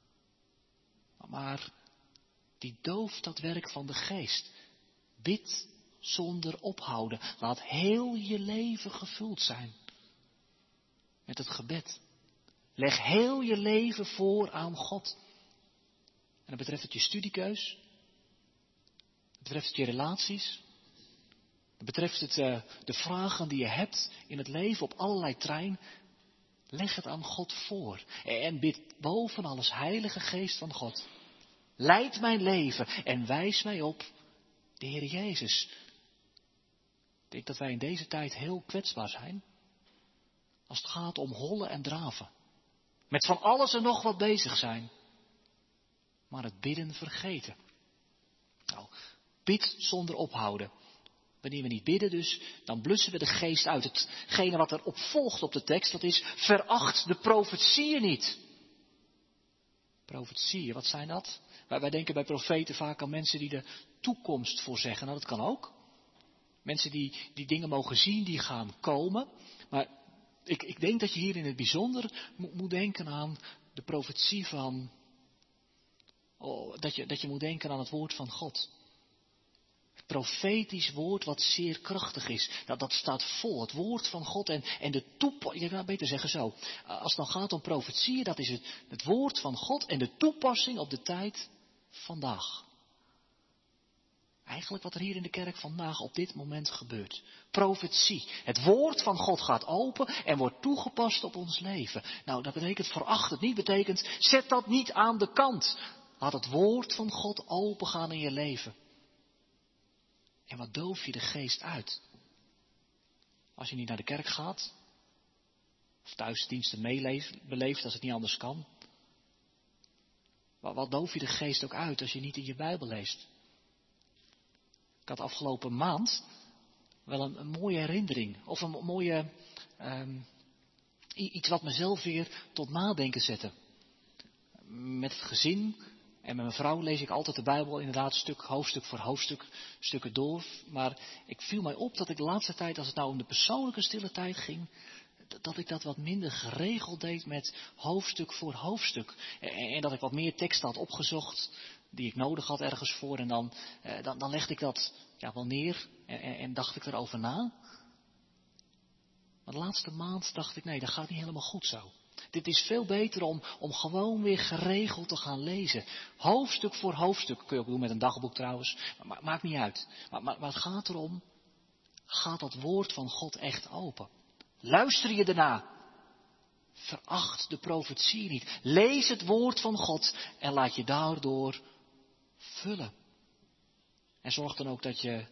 Maar die dooft dat werk van de geest. Bid zonder ophouden. Laat heel je leven gevuld zijn met het gebed. Leg heel je leven voor aan God. En dan betreft het je studiekeus. Dat betreft het je relaties. Dat betreft het uh, de vragen die je hebt in het leven op allerlei terrein. Leg het aan God voor. En bid boven alles, Heilige Geest van God. Leid mijn leven en wijs mij op de Heer Jezus. Ik denk dat wij in deze tijd heel kwetsbaar zijn. Als het gaat om hollen en draven. Met van alles en nog wat bezig zijn. Maar het bidden vergeten. Nou, bid zonder ophouden. Wanneer we niet bidden dus, dan blussen we de geest uit. Hetgene wat erop volgt op de tekst, dat is, veracht de profetieën niet. Profetieën, wat zijn dat? Wij, wij denken bij profeten vaak aan mensen die de toekomst voorzeggen. Nou, dat kan ook. Mensen die, die dingen mogen zien, die gaan komen. Maar ik, ik denk dat je hier in het bijzonder moet, moet denken aan de profetie van... Oh, dat, je, dat je moet denken aan het woord van God. Het profetisch woord wat zeer krachtig is. Dat, dat staat vol. Het woord van God en, en de toepassing. Je kan beter zeggen zo. Als het dan gaat om profetieën, dat is het, het woord van God en de toepassing op de tijd vandaag. Eigenlijk wat er hier in de kerk vandaag op dit moment gebeurt. Profetie. Het woord van God gaat open en wordt toegepast op ons leven. Nou, dat betekent veracht het niet. Betekent, zet dat niet aan de kant. Laat het woord van God open gaan in je leven. En wat doof je de geest uit? Als je niet naar de kerk gaat. Of thuisdiensten meebeleeft als het niet anders kan. Wat, wat doof je de geest ook uit als je niet in je Bijbel leest? Ik had afgelopen maand wel een, een mooie herinnering. Of een mooie, um, iets wat mezelf weer tot nadenken zette. Met het gezin en met mijn vrouw lees ik altijd de Bijbel inderdaad stuk, hoofdstuk voor hoofdstuk, stukken door. Maar ik viel mij op dat ik de laatste tijd, als het nou om de persoonlijke stille tijd ging, dat ik dat wat minder geregeld deed met hoofdstuk voor hoofdstuk. En, en dat ik wat meer teksten had opgezocht die ik nodig had ergens voor. En dan, eh, dan, dan legde ik dat ja, wel neer en, en, en dacht ik erover na. Maar de laatste maand dacht ik, nee, dat gaat niet helemaal goed zo. Dit is veel beter om, om gewoon weer geregeld te gaan lezen. Hoofdstuk voor hoofdstuk. Kun je ook doen met een dagboek trouwens. Maar, maakt niet uit. Maar, maar, maar het gaat erom, gaat dat woord van God echt open? Luister je erna. Veracht de profetie niet. Lees het woord van God en laat je daardoor vullen. En zorg dan ook dat je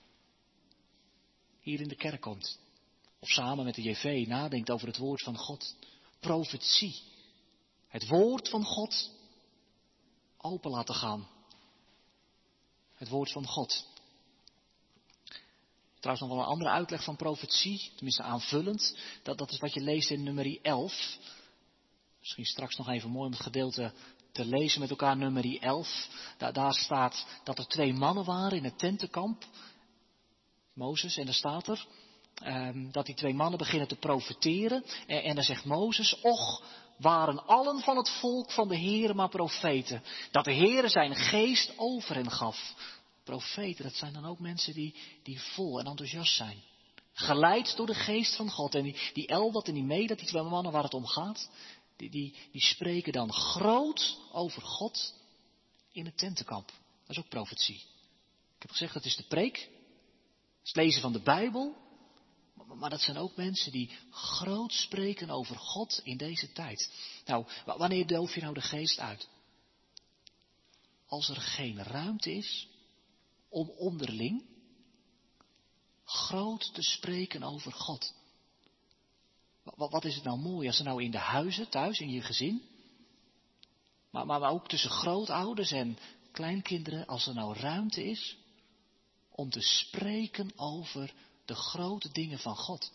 hier in de kerk komt. Of samen met de J V nadenkt over het woord van God. Profetie. Het woord van God open laten gaan. Het woord van God. Trouwens nog wel een andere uitleg van profetie, tenminste aanvullend. Dat, dat is wat je leest in nummer elf. Misschien straks nog even mooi om het gedeelte te lezen met elkaar, nummer elf. Daar, daar staat dat er twee mannen waren in het tentenkamp. Mozes, en er staat er um, dat die twee mannen beginnen te profeteren. En, en dan zegt Mozes, och, waren allen van het volk van de Heere maar profeten. Dat de Heere zijn geest over hen gaf. Profeten, dat zijn dan ook mensen die, die vol en enthousiast zijn. Geleid door de geest van God. En die, die Eldat en die Medat, die twee mannen waar het om gaat, die, die, die spreken dan groot over God in het tentenkamp. Dat is ook profetie. Ik heb gezegd, dat is de preek. Dat is het lezen van de Bijbel. Maar, maar dat zijn ook mensen die groot spreken over God in deze tijd. Nou, wanneer doof je nou de geest uit? Als er geen ruimte is om onderling groot te spreken over God. Wat, wat is het nou mooi als er nou in de huizen, thuis, in je gezin, maar, maar ook tussen grootouders en kleinkinderen, als er nou ruimte is om te spreken over de grote dingen van God.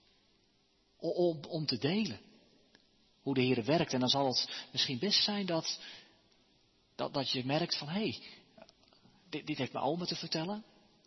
Om, om te delen hoe de Heer werkt. En dan zal het misschien best zijn dat, dat, dat je merkt van, hé, hey, dit, dit heeft mijn oma te vertellen.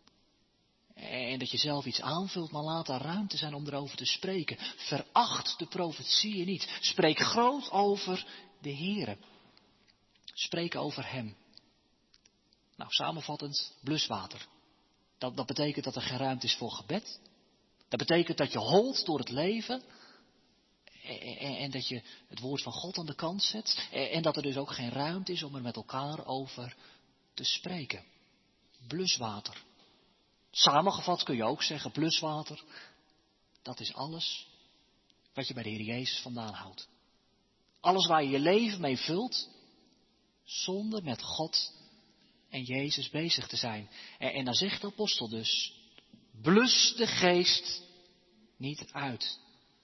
En dat je zelf iets aanvult, maar laat daar ruimte zijn om erover te spreken. Veracht de profetieën niet. Spreek groot over de Heere. Spreek over Hem. Nou, samenvattend, bluswater. Dat, dat betekent dat er geen ruimte is voor gebed. Dat betekent dat je holt door het leven. En, en, en dat je het woord van God aan de kant zet. En, en dat er dus ook geen ruimte is om er met elkaar over te spreken. Bluswater. Samengevat kun je ook zeggen, bluswater, dat is alles wat je bij de Heer Jezus vandaan houdt. Alles waar je je leven mee vult, zonder met God en Jezus bezig te zijn. En, en dan zegt de apostel dus, blus de geest niet uit.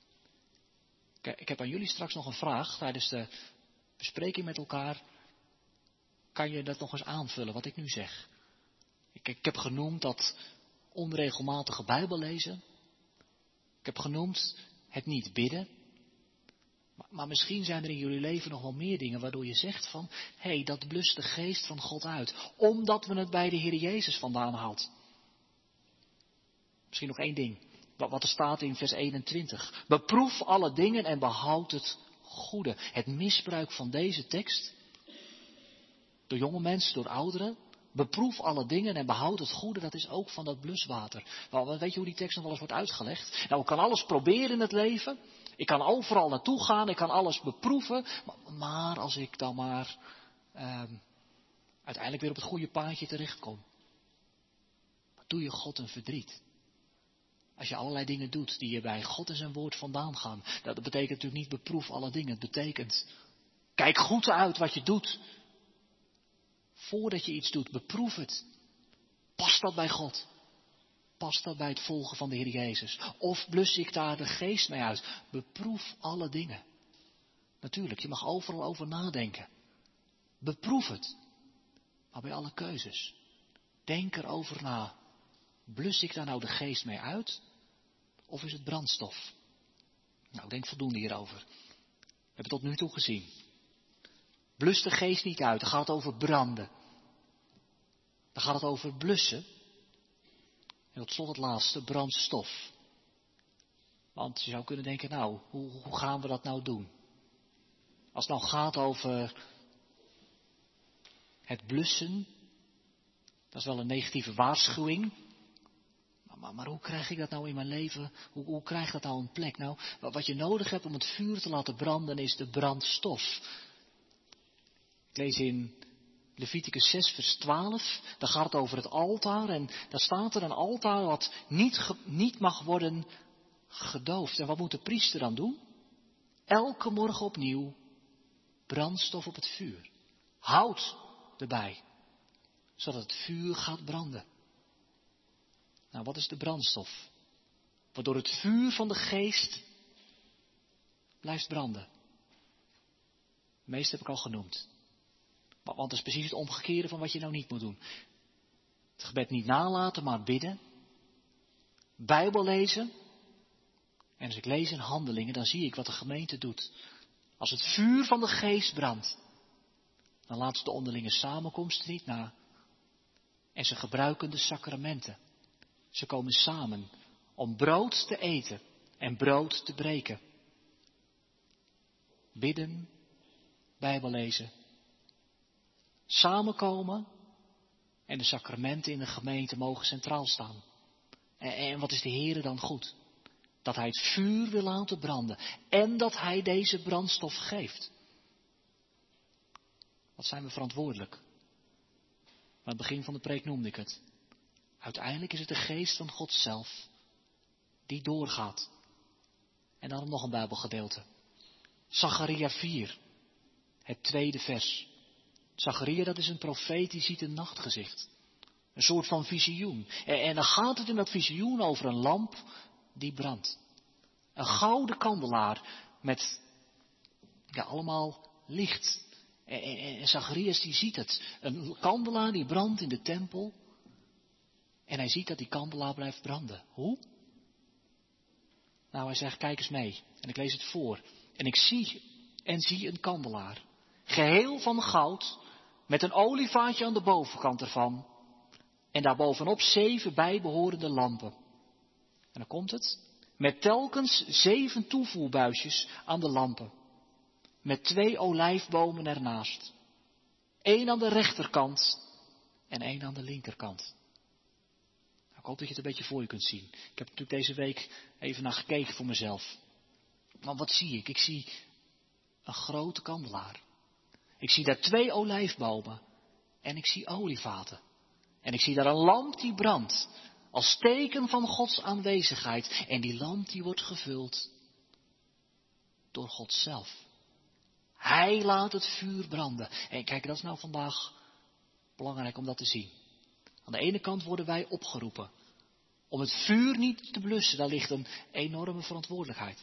Ik heb aan jullie straks nog een vraag tijdens de bespreking met elkaar. Kan je dat nog eens aanvullen, wat ik nu zeg? Ik, ik heb genoemd dat onregelmatige Bijbel lezen. Ik heb genoemd het niet bidden. Maar, maar misschien zijn er in jullie leven nog wel meer dingen waardoor je zegt van, hé, hey, dat blust de geest van God uit. Omdat we het bij de Heer Jezus vandaan haalt. Misschien nog één ding. Wat er staat in vers eenentwintig. Beproef alle dingen en behoud het goede. Het misbruik van deze tekst. Door jonge mensen, door ouderen. Beproef alle dingen en behoud het goede, dat is ook van dat bluswater. Nou, weet je hoe die tekst nog wel eens wordt uitgelegd? Nou, ik kan alles proberen in het leven. Ik kan overal naartoe gaan, ik kan alles beproeven. Maar, maar als ik dan maar uh, uiteindelijk weer op het goede paadje terechtkom. Wat doe je God een verdriet? Als je allerlei dingen doet die je bij God en zijn woord vandaan gaan. Dat betekent natuurlijk niet beproef alle dingen. Het betekent, kijk goed uit wat je doet. Voordat je iets doet, beproef het. Past dat bij God? Past dat bij het volgen van de Heer Jezus? Of blus ik daar de geest mee uit? Beproef alle dingen. Natuurlijk, je mag overal over nadenken. Beproef het. Maar bij alle keuzes. Denk erover na. Blus ik daar nou de geest mee uit? Of is het brandstof? Nou, ik denk voldoende hierover. We hebben tot nu toe gezien. Blus de geest niet uit. Dan gaat het over branden. Dan gaat het over blussen. En tot slot het laatste, brandstof. Want je zou kunnen denken, nou, hoe, hoe gaan we dat nou doen? Als het nou gaat over het blussen, dat is wel een negatieve waarschuwing. Maar, maar, maar hoe krijg ik dat nou in mijn leven? Hoe, hoe krijg ik dat nou een plek? Nou, wat je nodig hebt om het vuur te laten branden is de brandstof. Ik lees in Leviticus zes vers twaalf, daar gaat het over het altaar en daar staat er een altaar wat niet, ge, niet mag worden gedoofd. En wat moet de priester dan doen? Elke morgen opnieuw brandstof op het vuur. Hout erbij, zodat het vuur gaat branden. Nou, wat is de brandstof? Waardoor het vuur van de geest blijft branden. De meeste heb ik al genoemd. Want dat is precies het omgekeerde van wat je nou niet moet doen. Het gebed niet nalaten, maar bidden. Bijbel lezen. En als ik lees in Handelingen, dan zie ik wat de gemeente doet. Als het vuur van de geest brandt, dan laat ze de onderlinge samenkomst niet na. En ze gebruiken de sacramenten. Ze komen samen om brood te eten en brood te breken. Bidden, Bijbel lezen. Samenkomen en de sacramenten in de gemeente mogen centraal staan. En, en wat is de Heere dan goed? Dat hij het vuur wil laten branden. En dat hij deze brandstof geeft. Wat zijn we verantwoordelijk? Aan het begin van de preek noemde ik het. Uiteindelijk is het de geest van God zelf die doorgaat. En daarom nog een Bijbelgedeelte. Zacharia vier, het tweede vers. Zacharia, dat is een profeet die ziet een nachtgezicht. Een soort van visioen. En, en dan gaat het in dat visioen over een lamp die brandt. Een gouden kandelaar met ja, allemaal licht. En, en, en Zacharias die ziet het. Een kandelaar die brandt in de tempel. En hij ziet dat die kandelaar blijft branden. Hoe? Nou, hij zegt, kijk eens mee. En ik lees het voor. En ik zie en zie een kandelaar. Geheel van goud. Met een olievaatje aan de bovenkant ervan. En daarbovenop zeven bijbehorende lampen. En dan komt het. Met telkens zeven toevoerbuisjes aan de lampen. Met twee olijfbomen ernaast. Eén aan de rechterkant en één aan de linkerkant. Ik hoop dat je het een beetje voor je kunt zien. Ik heb natuurlijk deze week even naar gekeken voor mezelf. Maar wat zie ik? Ik zie een grote kandelaar. Ik zie daar twee olijfbomen. En ik zie olievaten. En ik zie daar een lamp die brandt. Als teken van Gods aanwezigheid. En die lamp die wordt gevuld door God zelf. Hij laat het vuur branden. En kijk, dat is nou vandaag belangrijk om dat te zien. Aan de ene kant worden wij opgeroepen om het vuur niet te blussen. Daar ligt een enorme verantwoordelijkheid.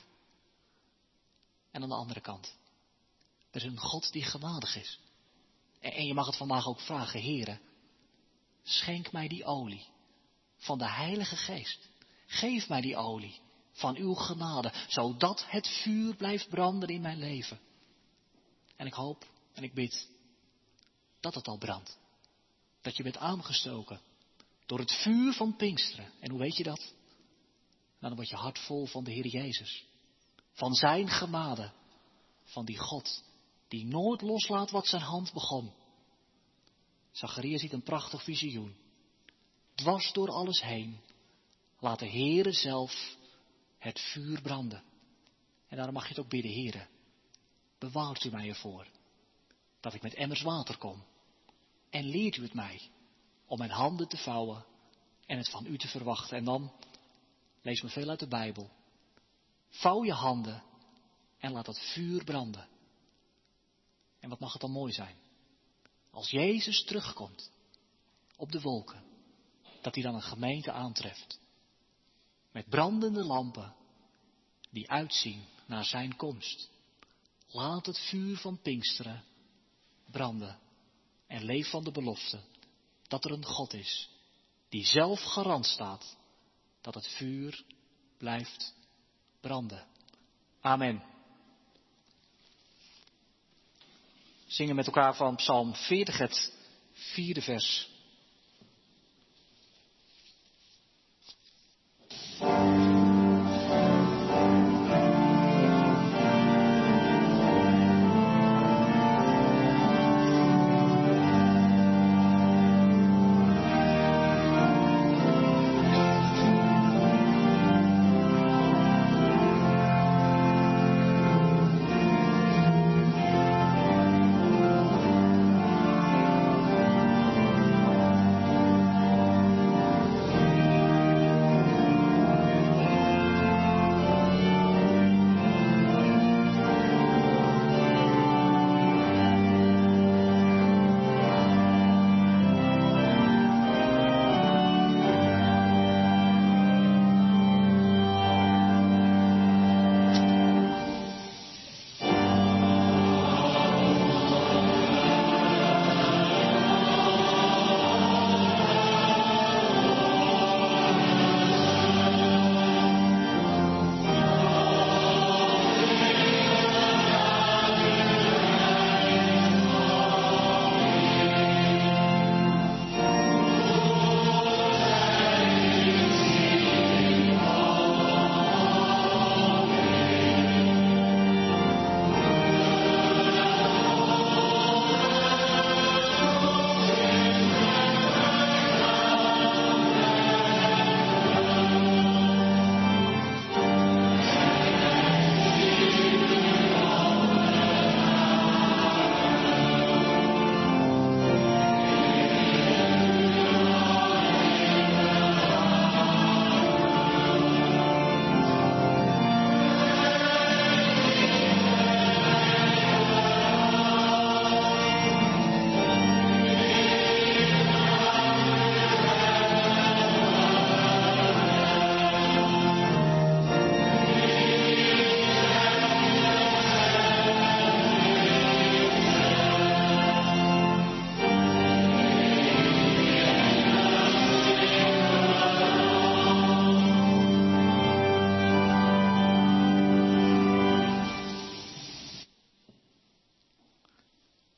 En aan de andere kant, er is een God die genadig is. En je mag het vandaag ook vragen, Heere, schenk mij die olie van de Heilige Geest. Geef mij die olie van uw genade, zodat het vuur blijft branden in mijn leven. En ik hoop en ik bid dat het al brandt. Dat je bent aangestoken door het vuur van Pinksteren. En hoe weet je dat? Nou, dan wordt je hart vol van de Heer Jezus. Van zijn genade. Van die God die nooit loslaat wat zijn hand begon. Zacharia ziet een prachtig visioen. Dwars door alles heen laat de Heere zelf het vuur branden. En daarom mag je het ook bidden, Heere. Bewaart u mij ervoor dat ik met emmers water kom. En leert u het mij om mijn handen te vouwen en het van u te verwachten. En dan, lees me veel uit de Bijbel. Vouw je handen en laat dat vuur branden. En wat mag het dan mooi zijn. Als Jezus terugkomt op de wolken, dat hij dan een gemeente aantreft. Met brandende lampen die uitzien naar zijn komst. Laat het vuur van Pinksteren branden. En leef van de belofte dat er een God is die zelf garant staat dat het vuur blijft branden. Amen. Zingen met elkaar van Psalm veertig, het vierde vers.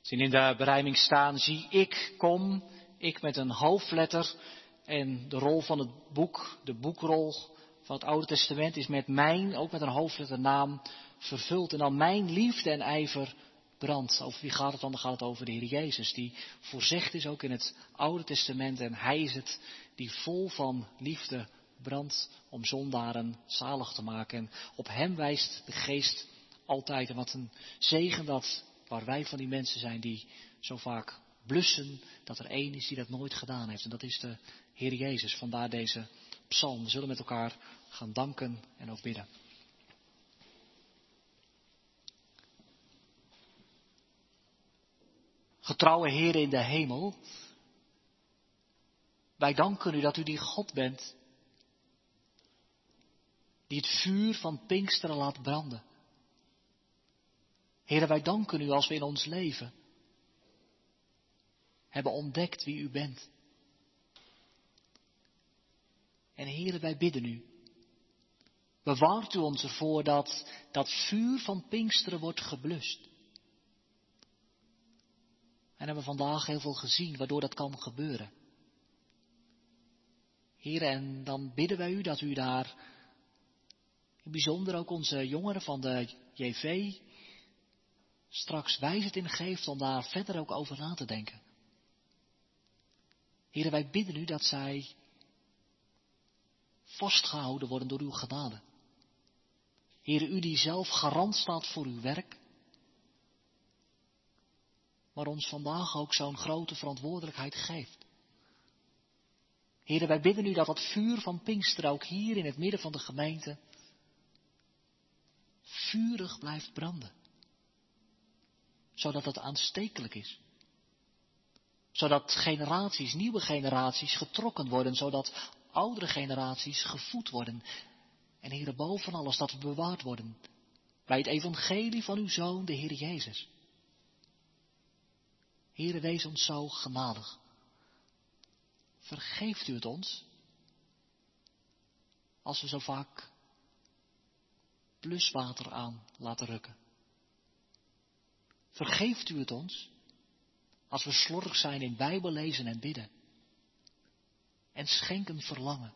Zien in de berijming staan, zie ik kom, ik met een hoofdletter en de rol van het boek, de boekrol van het Oude Testament is met mijn, ook met een hoofdletter naam, vervuld. En dan mijn liefde en ijver brandt. Over wie gaat het dan? Dan gaat het over de Heer Jezus, die voorzegd is ook in het Oude Testament. En Hij is het die vol van liefde brandt om zondaren zalig te maken. En op Hem wijst de Geest altijd. En wat een zegen dat, waar wij van die mensen zijn die zo vaak blussen, dat er één is die dat nooit gedaan heeft. En dat is de Heer Jezus. Vandaar deze psalm. We zullen met elkaar gaan danken en ook bidden. Getrouwe Heer in de hemel, wij danken u dat u die God bent, die het vuur van Pinksteren laat branden. Heere, wij danken u als we in ons leven hebben ontdekt wie u bent. En Heere, wij bidden u, bewaart u ons ervoor dat dat vuur van Pinksteren wordt geblust. En hebben we vandaag heel veel gezien waardoor dat kan gebeuren. Heere, en dan bidden wij u dat u daar, in bijzonder ook onze jongeren van de J V, straks wijsheid in geeft om daar verder ook over na te denken. Heere, wij bidden u dat zij vastgehouden worden door uw genade. Heere, u die zelf garant staat voor uw werk, maar ons vandaag ook zo'n grote verantwoordelijkheid geeft. Heere, wij bidden u dat dat vuur van Pinkster ook hier in het midden van de gemeente vurig blijft branden. Zodat het aanstekelijk is. Zodat generaties, nieuwe generaties getrokken worden, zodat oudere generaties gevoed worden. En Heere, boven alles dat we bewaard worden bij het evangelie van uw Zoon, de Heer Jezus. Heere, wees ons zo genadig. Vergeeft u het ons, als we zo vaak bluswater aan laten rukken. Vergeeft u het ons, als we slordig zijn in Bijbel lezen en bidden. En schenk een verlangen.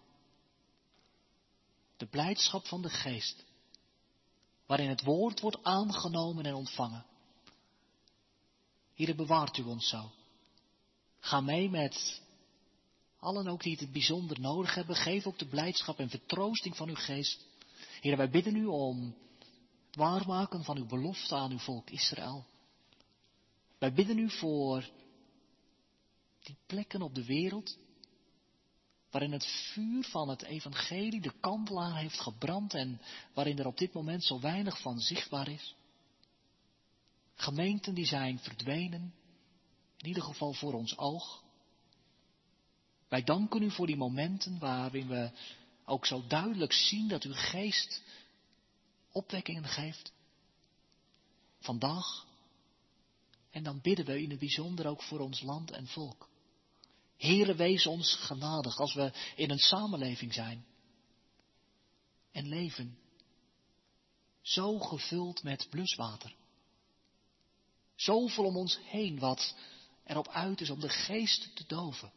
De blijdschap van de Geest, waarin het woord wordt aangenomen en ontvangen. Heere, bewaart u ons zo. Ga mee met allen ook die het bijzonder nodig hebben. Geef ook de blijdschap en vertroosting van uw Geest. Heere, wij bidden u om het waarmaken van uw belofte aan uw volk Israël. Wij bidden u voor die plekken op de wereld waarin het vuur van het evangelie de kandelaar heeft gebrand en waarin er op dit moment zo weinig van zichtbaar is. Gemeenten die zijn verdwenen, in ieder geval voor ons oog. Wij danken u voor die momenten waarin we ook zo duidelijk zien dat uw Geest opwekkingen geeft. Vandaag. En dan bidden we in het bijzonder ook voor ons land en volk. Heere, wees ons genadig als we in een samenleving zijn. En leven. Zo gevuld met bluswater. Zoveel om ons heen wat erop uit is om de geest te doven.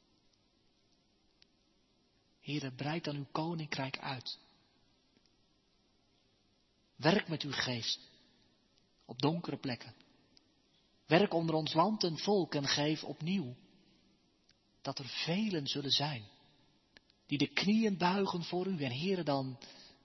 Heere, breid dan uw koninkrijk uit. Werk met uw geest op donkere plekken. Werk onder ons land en volk en geef opnieuw dat er velen zullen zijn die de knieën buigen voor u. En Heere, dan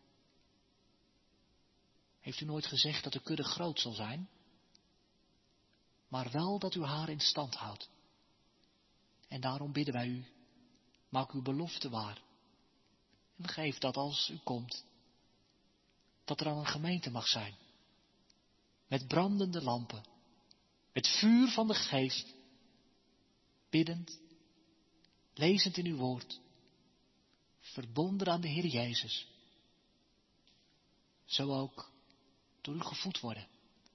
heeft u nooit gezegd dat de kudde groot zal zijn, maar wel dat u haar in stand houdt. En daarom bidden wij u, maak uw belofte waar. En geef dat als u komt, dat er dan een gemeente mag zijn. Met brandende lampen, met vuur van de Geest, biddend, lezend in uw woord, verbonden aan de Heer Jezus. Zo ook door u gevoed worden.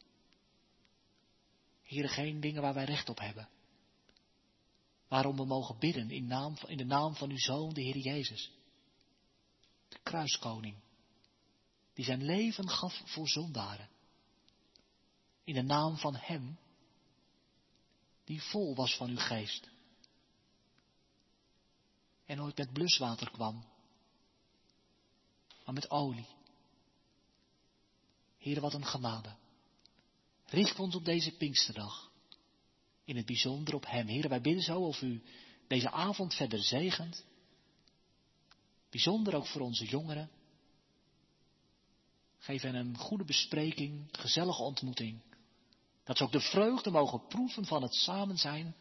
Heere, geen dingen waar wij recht op hebben. Waarom we mogen bidden in, naam, in de naam van uw Zoon, de Heer Jezus. De kruiskoning, die zijn leven gaf voor zondaren. In de naam van Hem die vol was van uw geest. En nooit met bluswater kwam, maar met olie. Heere, wat een genade. Richt ons op deze Pinksterdag. In het bijzonder op hem. Heere, wij bidden zo of u deze avond verder zegent. Bijzonder ook voor onze jongeren. Geef hen een goede bespreking, gezellige ontmoeting. Dat ze ook de vreugde mogen proeven van het samen zijn.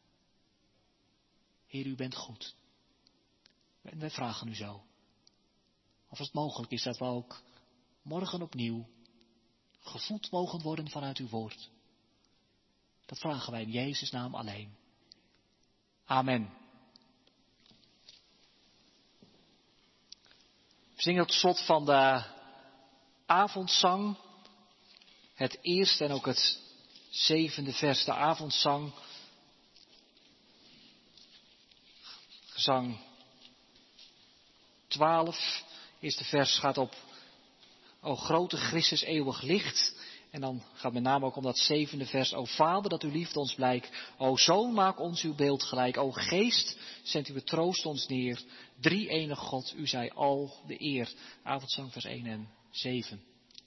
Heer, u bent goed. En wij vragen u zo. Of het mogelijk is dat we ook morgen opnieuw gevoed mogen worden vanuit uw woord. Dat vragen wij in Jezus' naam alleen. Amen. We zingen tot slot van de avondzang. Het eerste en ook het zevende vers. De avondzang. Gezang twaalf. Eerste vers gaat op O grote Christus eeuwig licht. En dan gaat met name ook om dat zevende vers. O Vader, dat uw liefde ons blijkt. O Zoon, maak ons uw beeld gelijk. O Geest, zend uw troost ons neer. Drie enig God, u zij al de eer. Avondzang vers één en zeven.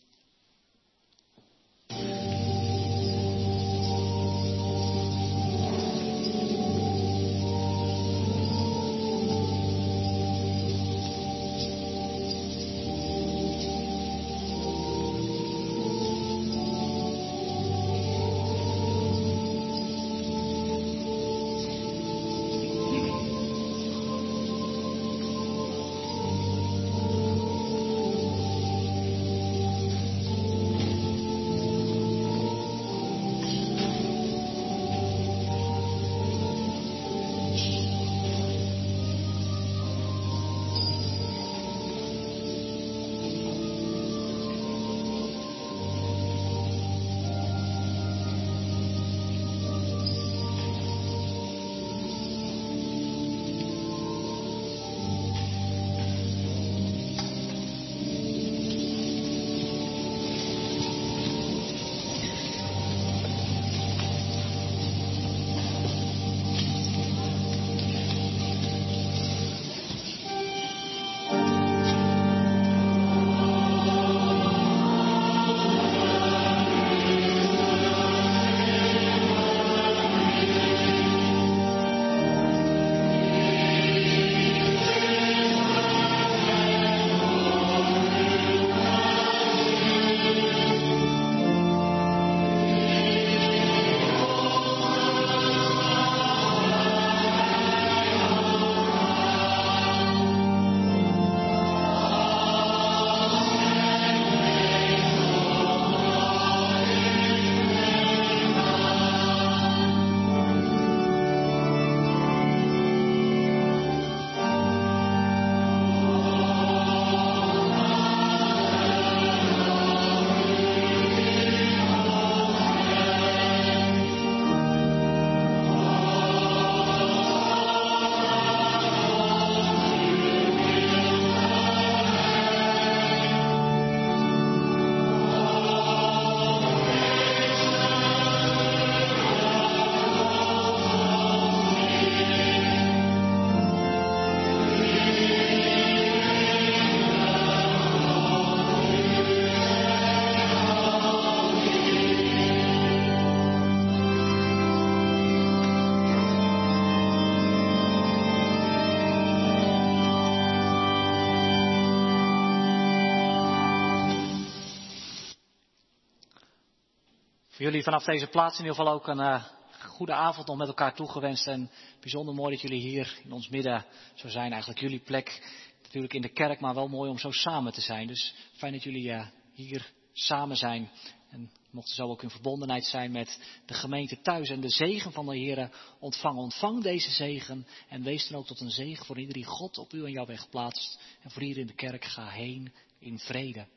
Voor jullie vanaf deze plaats in ieder geval ook een uh, goede avond nog met elkaar toegewenst. En bijzonder mooi dat jullie hier in ons midden zo zijn. Eigenlijk jullie plek natuurlijk in de kerk, maar wel mooi om zo samen te zijn. Dus fijn dat jullie uh, hier samen zijn. En mochten zo ook in verbondenheid zijn met de gemeente thuis. En de zegen van de Heer ontvangen. Ontvang deze zegen en wees dan ook tot een zegen voor ieder die God op u en jouw weg plaatst. En voor hier in de kerk, ga heen in vrede.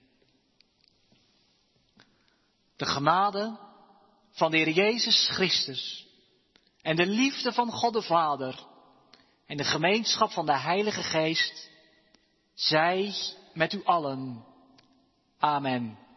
De genade van de Heer Jezus Christus en de liefde van God de Vader en de gemeenschap van de Heilige Geest zij met u allen. Amen.